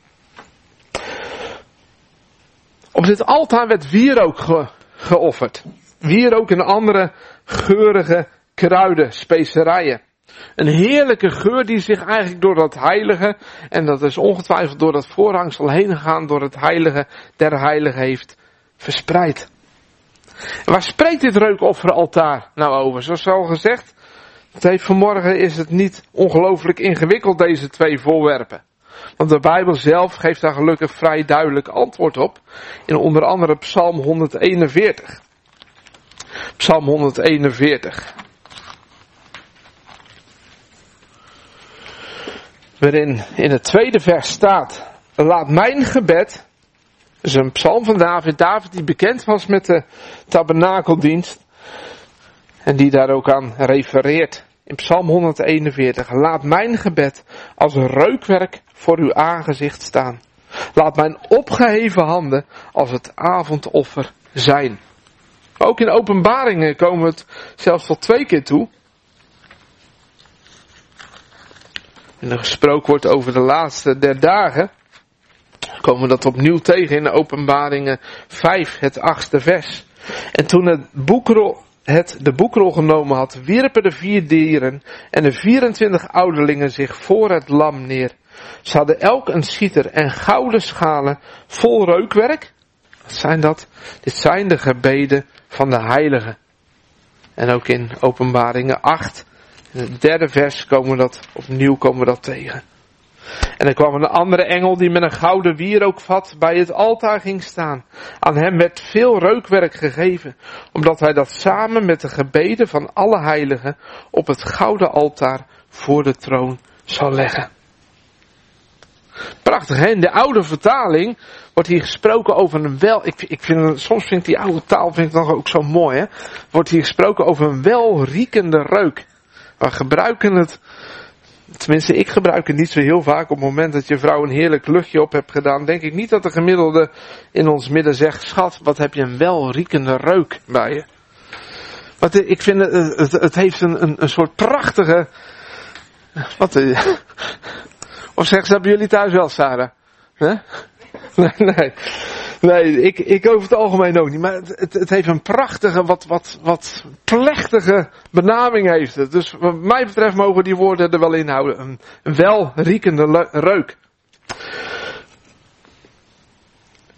Op dit altaar werd wierook ge, geofferd. Wierook en andere geurige kruiden, specerijen. Een heerlijke geur die zich eigenlijk door dat heilige, en dat is ongetwijfeld door dat voorhangsel heen gegaan, door het heilige der heiligen heeft verspreid. En waar spreekt dit reukofferaltaar nou over? Zoals al gezegd, het heeft vanmorgen is het niet ongelooflijk ingewikkeld, deze twee voorwerpen. Want de Bijbel zelf geeft daar gelukkig vrij duidelijk antwoord op. In onder andere Psalm honderdeenenveertig. Psalm honderdeenenveertig. Waarin in het tweede vers staat: laat mijn gebed. Dat is een psalm van David. David die bekend was met de tabernakeldienst. En die daar ook aan refereert. In Psalm honderdeenenveertig. Laat mijn gebed als een reukwerk voor uw aangezicht staan. Laat mijn opgeheven handen als het avondoffer zijn. Ook in Openbaringen komen we het zelfs tot twee keer toe. En er gesproken wordt over de laatste der dagen. Komen we dat opnieuw tegen in Openbaringen vijf, het achtste vers. En toen het boekrol... het de boekrol genomen had, wierpen de vier dieren en de vierentwintig ouderlingen zich voor het lam neer. Ze hadden elk een schieter en gouden schalen vol reukwerk. Wat zijn dat? Dit zijn de gebeden van de heiligen. En ook in Openbaringen acht, in het derde vers, komen we dat opnieuw komen we dat tegen. En er kwam een andere engel die met een gouden wierookvat bij het altaar ging staan. Aan hem werd veel reukwerk gegeven, omdat hij dat samen met de gebeden van alle heiligen op het gouden altaar voor de troon zal leggen. Prachtig, hè? In de oude vertaling wordt hier gesproken over een wel... Ik, ik vind, soms vind ik die oude taal vind ik nog ook zo mooi, hè? Wordt hier gesproken over een welriekende reuk. We gebruiken het... Tenminste, ik gebruik het niet zo heel vaak. Op het moment dat je vrouw een heerlijk luchtje op hebt gedaan, denk ik niet dat de gemiddelde in ons midden zegt: schat, wat heb je een welriekende reuk bij je. Want ik vind het, het, het heeft een, een, een soort prachtige... Wat, of zeggen ze dat bij jullie thuis wel, Sarah? Huh? Nee, nee. Nee, ik, ik over het algemeen ook niet. Maar het, het, het heeft een prachtige, wat, wat, wat plechtige benaming heeft het. Dus wat mij betreft mogen die woorden er wel in houden. Een, een welriekende reuk.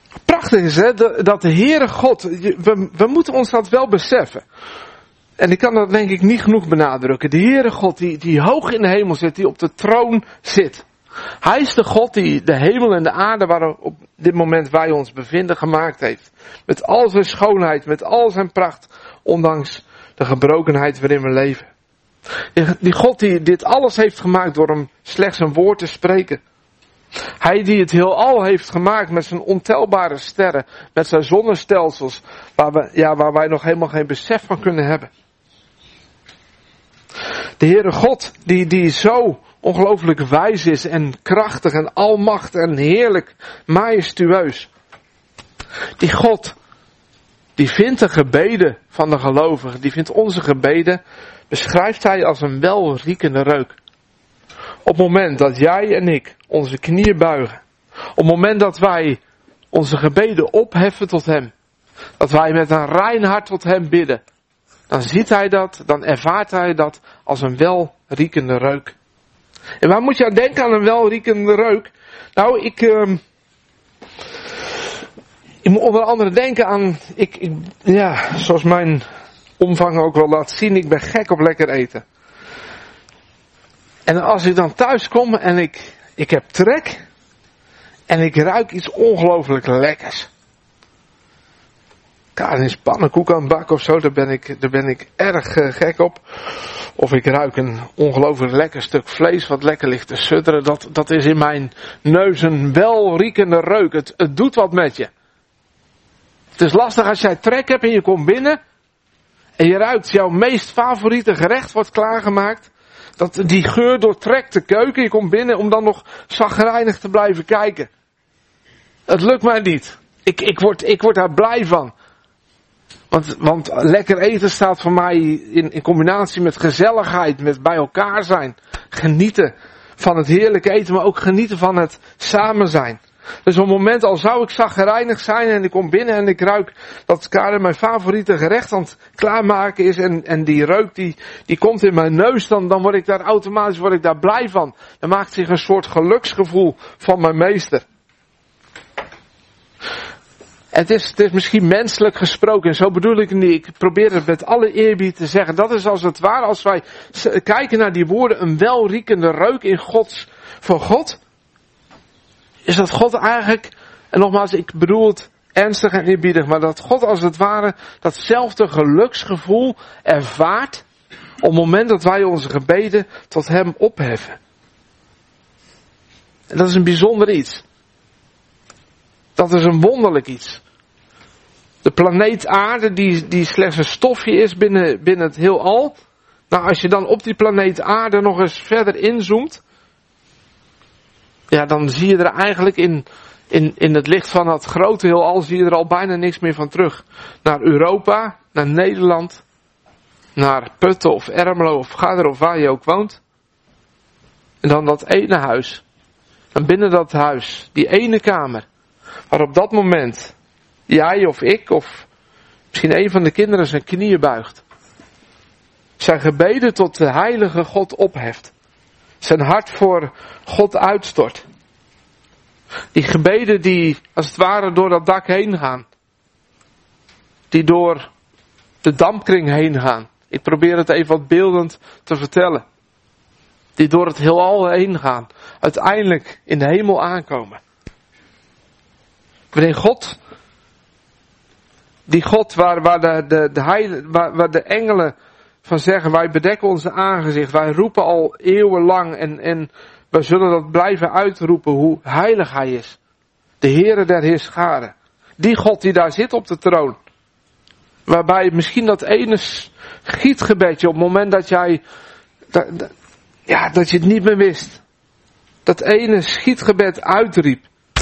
prachtig is, hè, dat de Heere God, we, we moeten ons dat wel beseffen. En ik kan dat denk ik niet genoeg benadrukken. De Heere God die, die hoog in de hemel zit, die op de troon zit. Hij is de God die de hemel en de aarde waar op dit moment wij ons bevinden gemaakt heeft. Met al zijn schoonheid, met al zijn pracht, ondanks de gebrokenheid waarin we leven. Die God die dit alles heeft gemaakt door hem slechts een woord te spreken. Hij die het heelal heeft gemaakt met zijn ontelbare sterren, met zijn zonnestelsels, waar, we, ja, waar wij nog helemaal geen besef van kunnen hebben. De Heere God die, die zo ongelooflijk wijs is en krachtig en almachtig en heerlijk, majestueus. Die God, die vindt de gebeden van de gelovigen, die vindt onze gebeden, beschrijft hij als een welriekende reuk. Op het moment dat jij en ik onze knieën buigen, op het moment dat wij onze gebeden opheffen tot hem, dat wij met een rein hart tot hem bidden, dan ziet hij dat, dan ervaart hij dat als een welriekende reuk. En waar moet je aan denken aan een welriekende reuk? Nou, ik, uh, ik moet onder andere denken aan, ik, ik, ja, zoals mijn omvang ook wel laat zien, ik ben gek op lekker eten. En als ik dan thuis kom en ik, ik heb trek en ik ruik iets ongelooflijk lekkers. Karin's pannenkoek aan het bakken of zo, daar ben ik, daar ben ik erg uh, gek op. Of ik ruik een ongelooflijk lekker stuk vlees wat lekker ligt te sudderen. Dat, dat is in mijn neus een welriekende reuk. Het, het doet wat met je. Het is lastig als jij trek hebt en je komt binnen. En je ruikt jouw meest favoriete gerecht wordt klaargemaakt. Dat die geur doortrekt de keuken. Je komt binnen om dan nog chagrijnig te blijven kijken. Het lukt mij niet. Ik, ik, word, ik word daar blij van. Want, want lekker eten staat voor mij in, in combinatie met gezelligheid, met bij elkaar zijn. Genieten van het heerlijke eten, maar ook genieten van het samen zijn. Dus op het moment al zou ik chagrijnig zijn en ik kom binnen en ik ruik dat Karin mijn favoriete gerecht aan het klaarmaken is en, en die reuk die, die komt in mijn neus, dan, dan word ik daar automatisch word ik daar blij van. Dan maakt zich een soort geluksgevoel van mijn meester. Het is, het is misschien menselijk gesproken, en zo bedoel ik het niet. Ik probeer het met alle eerbied te zeggen. Dat is als het ware, als wij kijken naar die woorden, een welriekende reuk in Gods, voor God. Is dat God eigenlijk, en nogmaals, ik bedoel het ernstig en eerbiedig, maar dat God als het ware datzelfde geluksgevoel ervaart op het moment dat wij onze gebeden tot hem opheffen. En dat is een bijzonder iets. Dat is een wonderlijk iets. De planeet aarde die, die slechts een stofje is binnen, binnen het heelal. Nou, als je dan op die planeet aarde nog eens verder inzoomt. Ja, dan zie je er eigenlijk in, in, in het licht van het grote heelal zie je er al bijna niks meer van terug. Naar Europa, naar Nederland, naar Putten of Ermelo of Garderen of waar je ook woont. En dan dat ene huis. En binnen dat huis, die ene kamer. Waar op dat moment jij of ik of misschien een van de kinderen zijn knieën buigt. Zijn gebeden tot de heilige God opheft. Zijn hart voor God uitstort. Die gebeden die als het ware door dat dak heen gaan. Die door de dampkring heen gaan. Ik probeer het even wat beeldend te vertellen. Die door het heelal heen gaan. Uiteindelijk in de hemel aankomen. Waarin God, die God waar, waar, de, de, de heil, waar, waar de engelen van zeggen, wij bedekken onze aangezicht, wij roepen al eeuwenlang en, en wij zullen dat blijven uitroepen hoe heilig hij is. De Heere der Heerscharen. Die God die daar zit op de troon. Waarbij misschien dat ene gietgebedje op het moment dat jij, dat, dat, ja, dat je het niet meer wist. Dat ene schietgebed uitriep.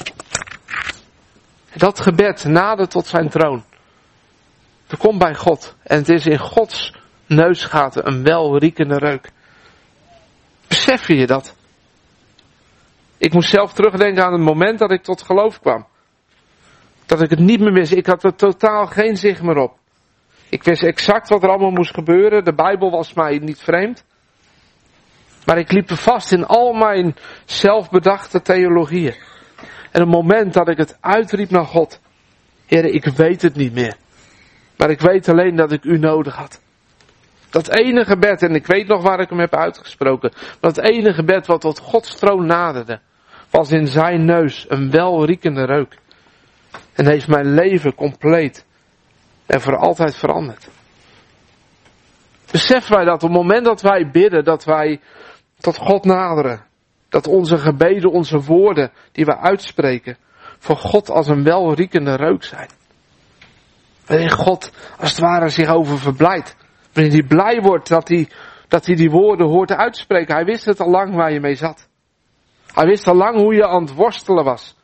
Dat gebed nadert tot zijn troon. Dat komt bij God. En het is in Gods neusgaten een welriekende reuk. Besef je dat? Ik moest zelf terugdenken aan het moment dat ik tot geloof kwam. Dat ik het niet meer wist. Ik had er totaal geen zicht meer op. Ik wist exact wat er allemaal moest gebeuren. De Bijbel was mij niet vreemd. Maar ik liep er vast in al mijn zelfbedachte theologieën. En op het moment dat ik het uitriep naar God. Heer, ik weet het niet meer. Maar ik weet alleen dat ik u nodig had. Dat ene gebed, en ik weet nog waar ik hem heb uitgesproken. Dat ene gebed wat tot Gods troon naderde. Was in zijn neus een welriekende reuk. En heeft mijn leven compleet en voor altijd veranderd. Beseffen wij dat op het moment dat wij bidden, dat wij tot God naderen. Dat onze gebeden, onze woorden die we uitspreken, voor God als een welriekende reuk zijn. Waarin God als het ware zich over verblijdt. Waarin hij blij wordt dat hij, dat hij die woorden hoort uitspreken. Hij wist het al lang waar je mee zat. Hij wist al lang hoe je aan het worstelen was.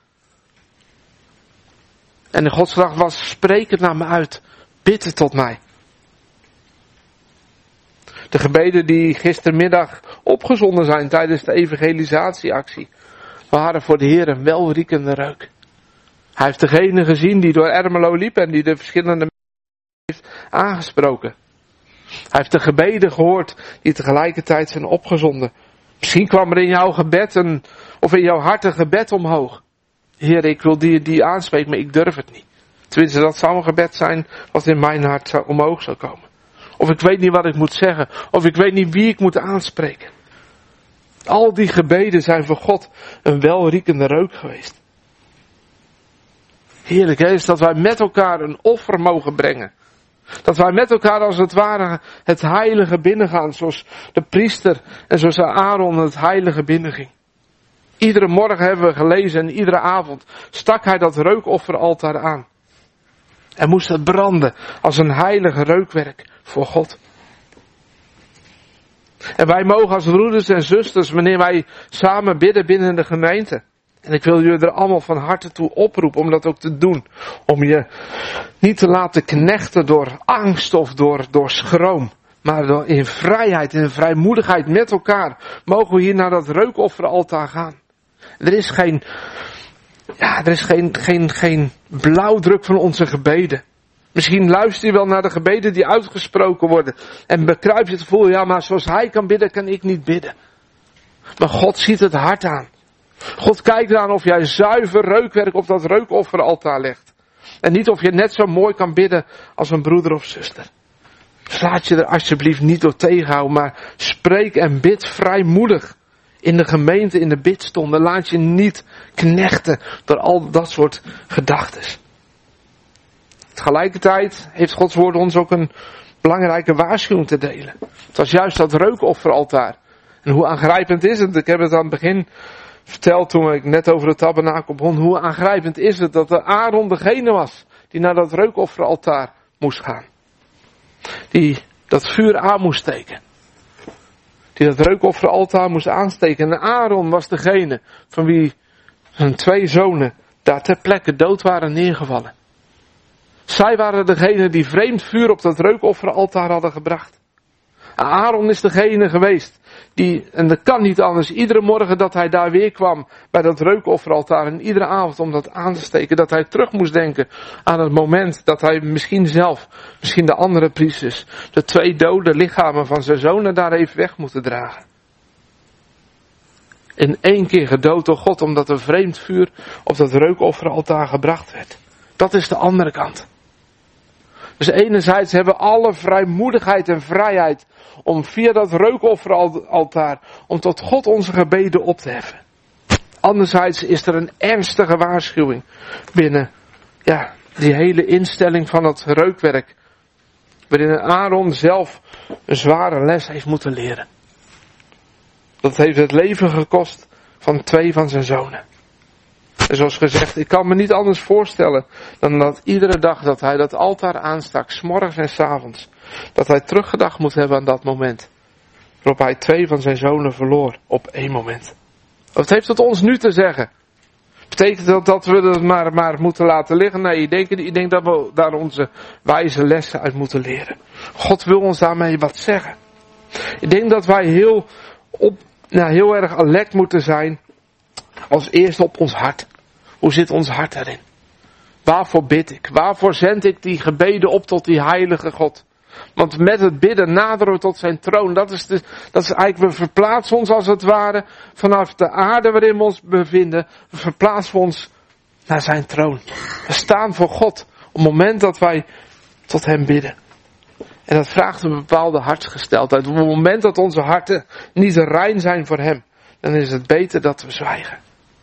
En de godskracht was, spreek het naar me uit. Bid het tot mij. De gebeden die gistermiddag opgezonden zijn tijdens de evangelisatieactie, waren voor de Heer een welriekende reuk. Hij heeft degene gezien die door Ermelo liep en die de verschillende mensen heeft aangesproken. Hij heeft de gebeden gehoord die tegelijkertijd zijn opgezonden. Misschien kwam er in jouw gebed een, of in jouw hart een gebed omhoog. Heer, ik wil die die aanspreken, maar ik durf het niet. Tenminste, dat zou een gebed zijn wat in mijn hart zou, omhoog zou komen. Of ik weet niet wat ik moet zeggen. Of ik weet niet wie ik moet aanspreken. Al die gebeden zijn voor God een welriekende reuk geweest. Heerlijk hè, is dat wij met elkaar een offer mogen brengen. Dat wij met elkaar als het ware het heilige binnengaan. Zoals de priester en zoals Aaron het heilige binnenging. Iedere morgen hebben we gelezen en iedere avond stak hij dat reukofferaltaar aan. En moest het branden als een heilige reukwerk voor God. En wij mogen als broeders en zusters, wanneer wij samen bidden binnen de gemeente. En ik wil jullie er allemaal van harte toe oproepen om dat ook te doen. Om je niet te laten knechten door angst of door, door schroom. Maar door in vrijheid en vrijmoedigheid met elkaar mogen we hier naar dat reukofferaltaar gaan. Er is geen, ja, er is geen, geen, geen blauwdruk van onze gebeden. Misschien luister je wel naar de gebeden die uitgesproken worden. En bekruip je het gevoel, ja maar zoals hij kan bidden, kan ik niet bidden. Maar God ziet het hart aan. God kijkt aan of jij zuiver reukwerk op dat reukofferaltaar legt. En niet of je net zo mooi kan bidden als een broeder of zuster. Dus laat je er alsjeblieft niet door tegenhouden, maar spreek en bid vrijmoedig. In de gemeente, in de bidstonden. Laat je niet knechten door al dat soort gedachtes. Tegelijkertijd heeft Gods woord ons ook een belangrijke waarschuwing te delen. Het was juist dat reukofferaltaar. En hoe aangrijpend is het? Ik heb het aan het begin verteld toen ik net over de tabernakel begon. Hoe aangrijpend is het dat de Aaron degene was die naar dat reukofferaltaar moest gaan. Die dat vuur aan moest steken. Die dat reukofferaltaar moest aansteken. En Aaron was degene van wie zijn twee zonen daar ter plekke dood waren neergevallen. Zij waren degene die vreemd vuur op dat reukofferaltaar hadden gebracht. Aaron is degene geweest die, en dat kan niet anders, iedere morgen dat hij daar weer kwam bij dat reukofferaltaar en iedere avond om dat aan te steken, dat hij terug moest denken aan het moment dat hij misschien zelf, misschien de andere priesters, de twee dode lichamen van zijn zonen daar heeft weg moeten dragen. In één keer gedood door God omdat er vreemd vuur op dat reukofferaltaar gebracht werd. Dat is de andere kant. Dus enerzijds hebben we alle vrijmoedigheid en vrijheid om via dat reukofferaltaar, om tot God onze gebeden op te heffen. Anderzijds is er een ernstige waarschuwing binnen ja, die hele instelling van het reukwerk. Waarin Aaron zelf een zware les heeft moeten leren. Dat heeft het leven gekost van twee van zijn zonen. En zoals gezegd, ik kan me niet anders voorstellen dan dat iedere dag dat hij dat altaar aanstak, 's morgens en 's avonds, dat hij teruggedacht moet hebben aan dat moment. Waarop hij twee van zijn zonen verloor op één moment. Wat heeft het ons nu te zeggen? Betekent dat dat we het maar, maar moeten laten liggen? Nee, ik denk, ik denk dat we daar onze wijze lessen uit moeten leren. God wil ons daarmee wat zeggen. Ik denk dat wij heel, op, nou, heel erg alert moeten zijn. Als eerste op ons hart. Hoe zit ons hart daarin? Waarvoor bid ik? Waarvoor zend ik die gebeden op tot die heilige God? Want met het bidden naderen we tot zijn troon. Dat is, de, dat is eigenlijk, we verplaatsen ons als het ware vanaf de aarde waarin we ons bevinden. We verplaatsen ons naar zijn troon. We staan voor God op het moment dat wij tot hem bidden. En dat vraagt een bepaalde hartsgesteldheid. Op het moment dat onze harten niet rein zijn voor hem, dan is het beter dat we zwijgen.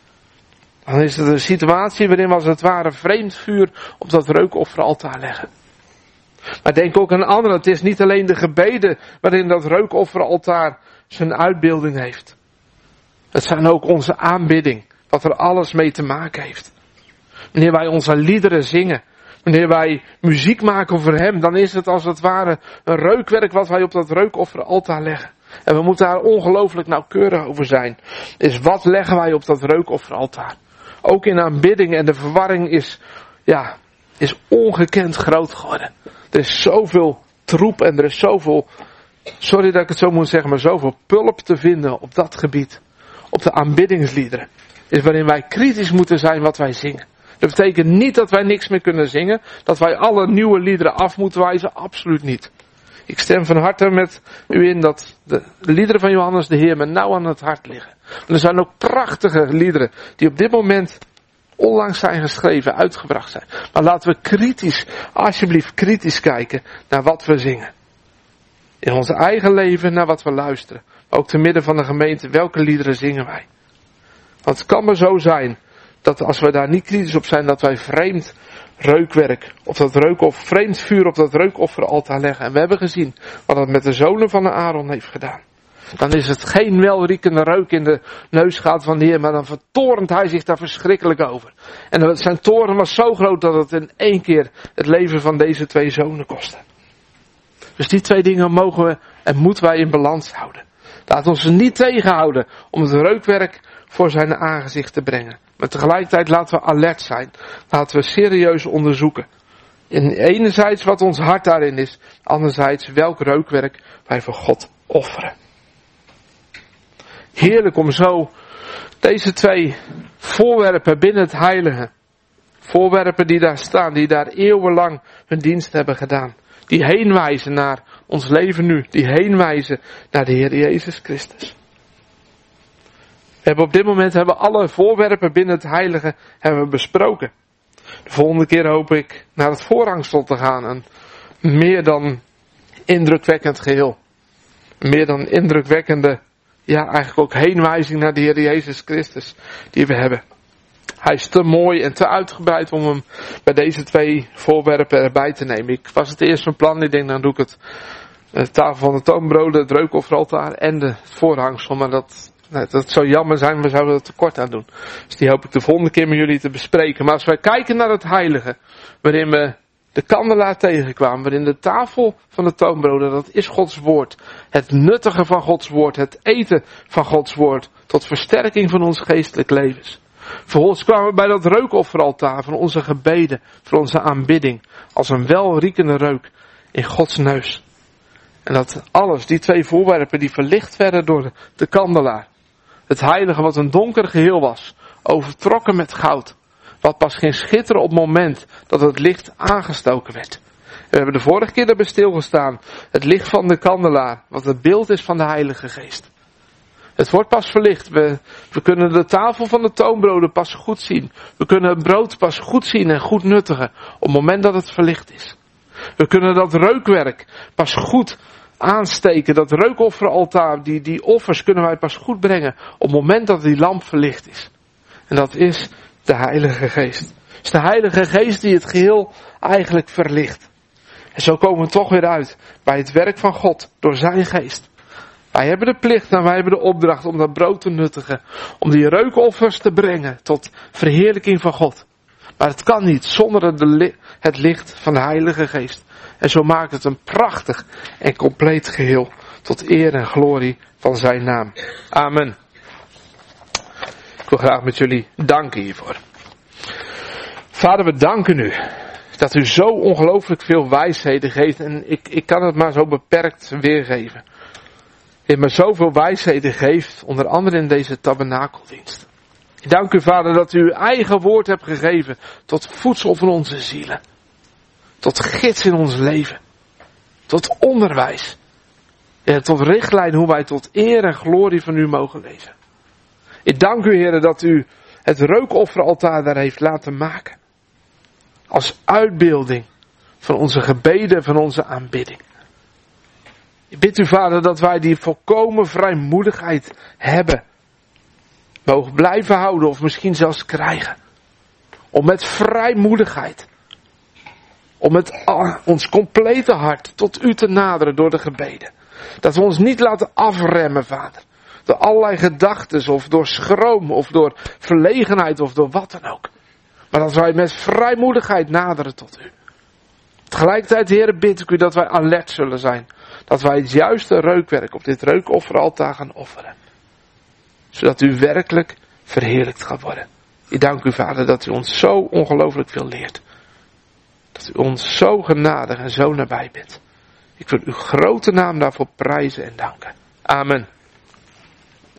Dan is het een situatie waarin we als het ware vreemd vuur op dat reukofferaltaar leggen. Maar denk ook aan anderen. Het is niet alleen de gebeden waarin dat reukofferaltaar zijn uitbeelding heeft. Het zijn ook onze aanbidding, wat er alles mee te maken heeft. Wanneer wij onze liederen zingen, wanneer wij muziek maken voor hem, dan is het als het ware een reukwerk wat wij op dat reukofferaltaar leggen. En we moeten daar ongelooflijk nauwkeurig over zijn. Is wat leggen wij op dat reukofferaltaar? Ook in aanbidding, en de verwarring is, ja, is ongekend groot geworden. Er is zoveel troep en er is zoveel, sorry dat ik het zo moet zeggen, maar zoveel pulp te vinden op dat gebied. Op de aanbiddingsliederen. Is waarin wij kritisch moeten zijn wat wij zingen. Dat betekent niet dat wij niks meer kunnen zingen. Dat wij alle nieuwe liederen af moeten wijzen. Absoluut niet. Ik stem van harte met u in dat de liederen van Johannes de Heer me nauw aan het hart liggen. En er zijn ook prachtige liederen die op dit moment onlangs zijn geschreven, uitgebracht zijn. Maar laten we kritisch, alsjeblieft kritisch kijken naar wat we zingen. In ons eigen leven naar wat we luisteren. Maar ook te midden van de gemeente, welke liederen zingen wij? Want het kan maar zo zijn dat als we daar niet kritisch op zijn, dat wij vreemd reukwerk op dat reukoffer, vreemd vuur op dat reukofferaltaar leggen. En we hebben gezien wat dat met de zonen van de Aaron heeft gedaan. Dan is het geen welriekende reuk in de neusgaat van de Heer, maar dan vertorent hij zich daar verschrikkelijk over. En zijn toorn was zo groot dat het in één keer het leven van deze twee zonen kostte. Dus die twee dingen mogen we en moeten wij in balans houden. Laat ons er niet tegenhouden om het reukwerk voor zijn aangezicht te brengen. Maar tegelijkertijd laten we alert zijn. Laten we serieus onderzoeken. En enerzijds wat ons hart daarin is. Anderzijds welk reukwerk wij voor God offeren. Heerlijk om zo deze twee voorwerpen binnen het heilige. Voorwerpen die daar staan. Die daar eeuwenlang hun dienst hebben gedaan. Die heenwijzen naar ons leven nu. Die heenwijzen naar de Heer Jezus Christus. We hebben op dit moment hebben we alle voorwerpen binnen het heilige hebben we besproken. De volgende keer hoop ik naar het voorhangsel te gaan. Een meer dan indrukwekkend geheel. Een meer dan indrukwekkende, ja eigenlijk ook heenwijzing naar de Heer Jezus Christus die we hebben. Hij is te mooi en te uitgebreid om hem bij deze twee voorwerpen erbij te nemen. Ik was het eerst van plan, ik denk dan doe ik het. De tafel van de toonbroden, het reukofferaltaar en de voorhangsel. Maar dat, dat zou jammer zijn, we zouden er tekort aan doen. Dus die hoop ik de volgende keer met jullie te bespreken. Maar als wij kijken naar het heilige, waarin we de kandelaar tegenkwamen, waarin de tafel van de toonbroden, dat is Gods woord. Het nuttige van Gods woord, het eten van Gods woord, tot versterking van ons geestelijk levens. Vervolgens kwamen we bij dat reukofferaltaar van onze gebeden, voor onze aanbidding, als een welriekende reuk in Gods neus. En dat alles, die twee voorwerpen, die verlicht werden door de kandelaar. Het heilige wat een donker geheel was, overtrokken met goud. Wat pas ging schitteren op het moment dat het licht aangestoken werd. We hebben de vorige keer daarbij stilgestaan. Het licht van de kandelaar, wat het beeld is van de Heilige Geest. Het wordt pas verlicht. We, we kunnen de tafel van de toonbroden pas goed zien. We kunnen het brood pas goed zien en goed nuttigen op het moment dat het verlicht is. We kunnen dat reukwerk pas goed aansteken. Dat reukofferaltaar, die, die offers kunnen wij pas goed brengen op het moment dat die lamp verlicht is. En dat is de Heilige Geest. Het is de Heilige Geest die het geheel eigenlijk verlicht. En zo komen we toch weer uit bij het werk van God door zijn Geest. Wij hebben de plicht en wij hebben de opdracht om dat brood te nuttigen. Om die reukoffers te brengen tot verheerlijking van God. Maar het kan niet zonder de, het licht van de Heilige Geest. En zo maakt het een prachtig en compleet geheel. Tot eer en glorie van zijn naam. Amen. Ik wil graag met jullie danken hiervoor. Vader, we danken u. Dat u zo ongelooflijk veel wijsheden geeft. En ik, ik kan het maar zo beperkt weergeven. U me zoveel wijsheden geeft. Onder andere in deze tabernakeldienst. Ik dank u, Vader, dat u uw eigen woord hebt gegeven. Tot voedsel van onze zielen. Tot gids in ons leven. Tot onderwijs. En tot richtlijn hoe wij tot eer en glorie van u mogen leven. Ik dank u, Heer, dat u het reukofferaltaar daar heeft laten maken. Als uitbeelding van onze gebeden, van onze aanbidding. Ik bid u, Vader, dat wij die volkomen vrijmoedigheid hebben. Mogen blijven houden of misschien zelfs krijgen. Om met vrijmoedigheid. Om met ons complete hart tot u te naderen door de gebeden. Dat we ons niet laten afremmen, Vader. Door allerlei gedachten of door schroom of door verlegenheid of door wat dan ook. Maar dat wij met vrijmoedigheid naderen tot u. Tegelijkertijd, Heer, bid ik u dat wij alert zullen zijn. Dat wij het juiste reukwerk op dit reukofferaltaar gaan offeren. Zodat u werkelijk verheerlijkt gaat worden. Ik dank u, Vader, dat u ons zo ongelooflijk veel leert. Dat u ons zo genadig en zo nabij bent. Ik wil uw grote naam daarvoor prijzen en danken. Amen.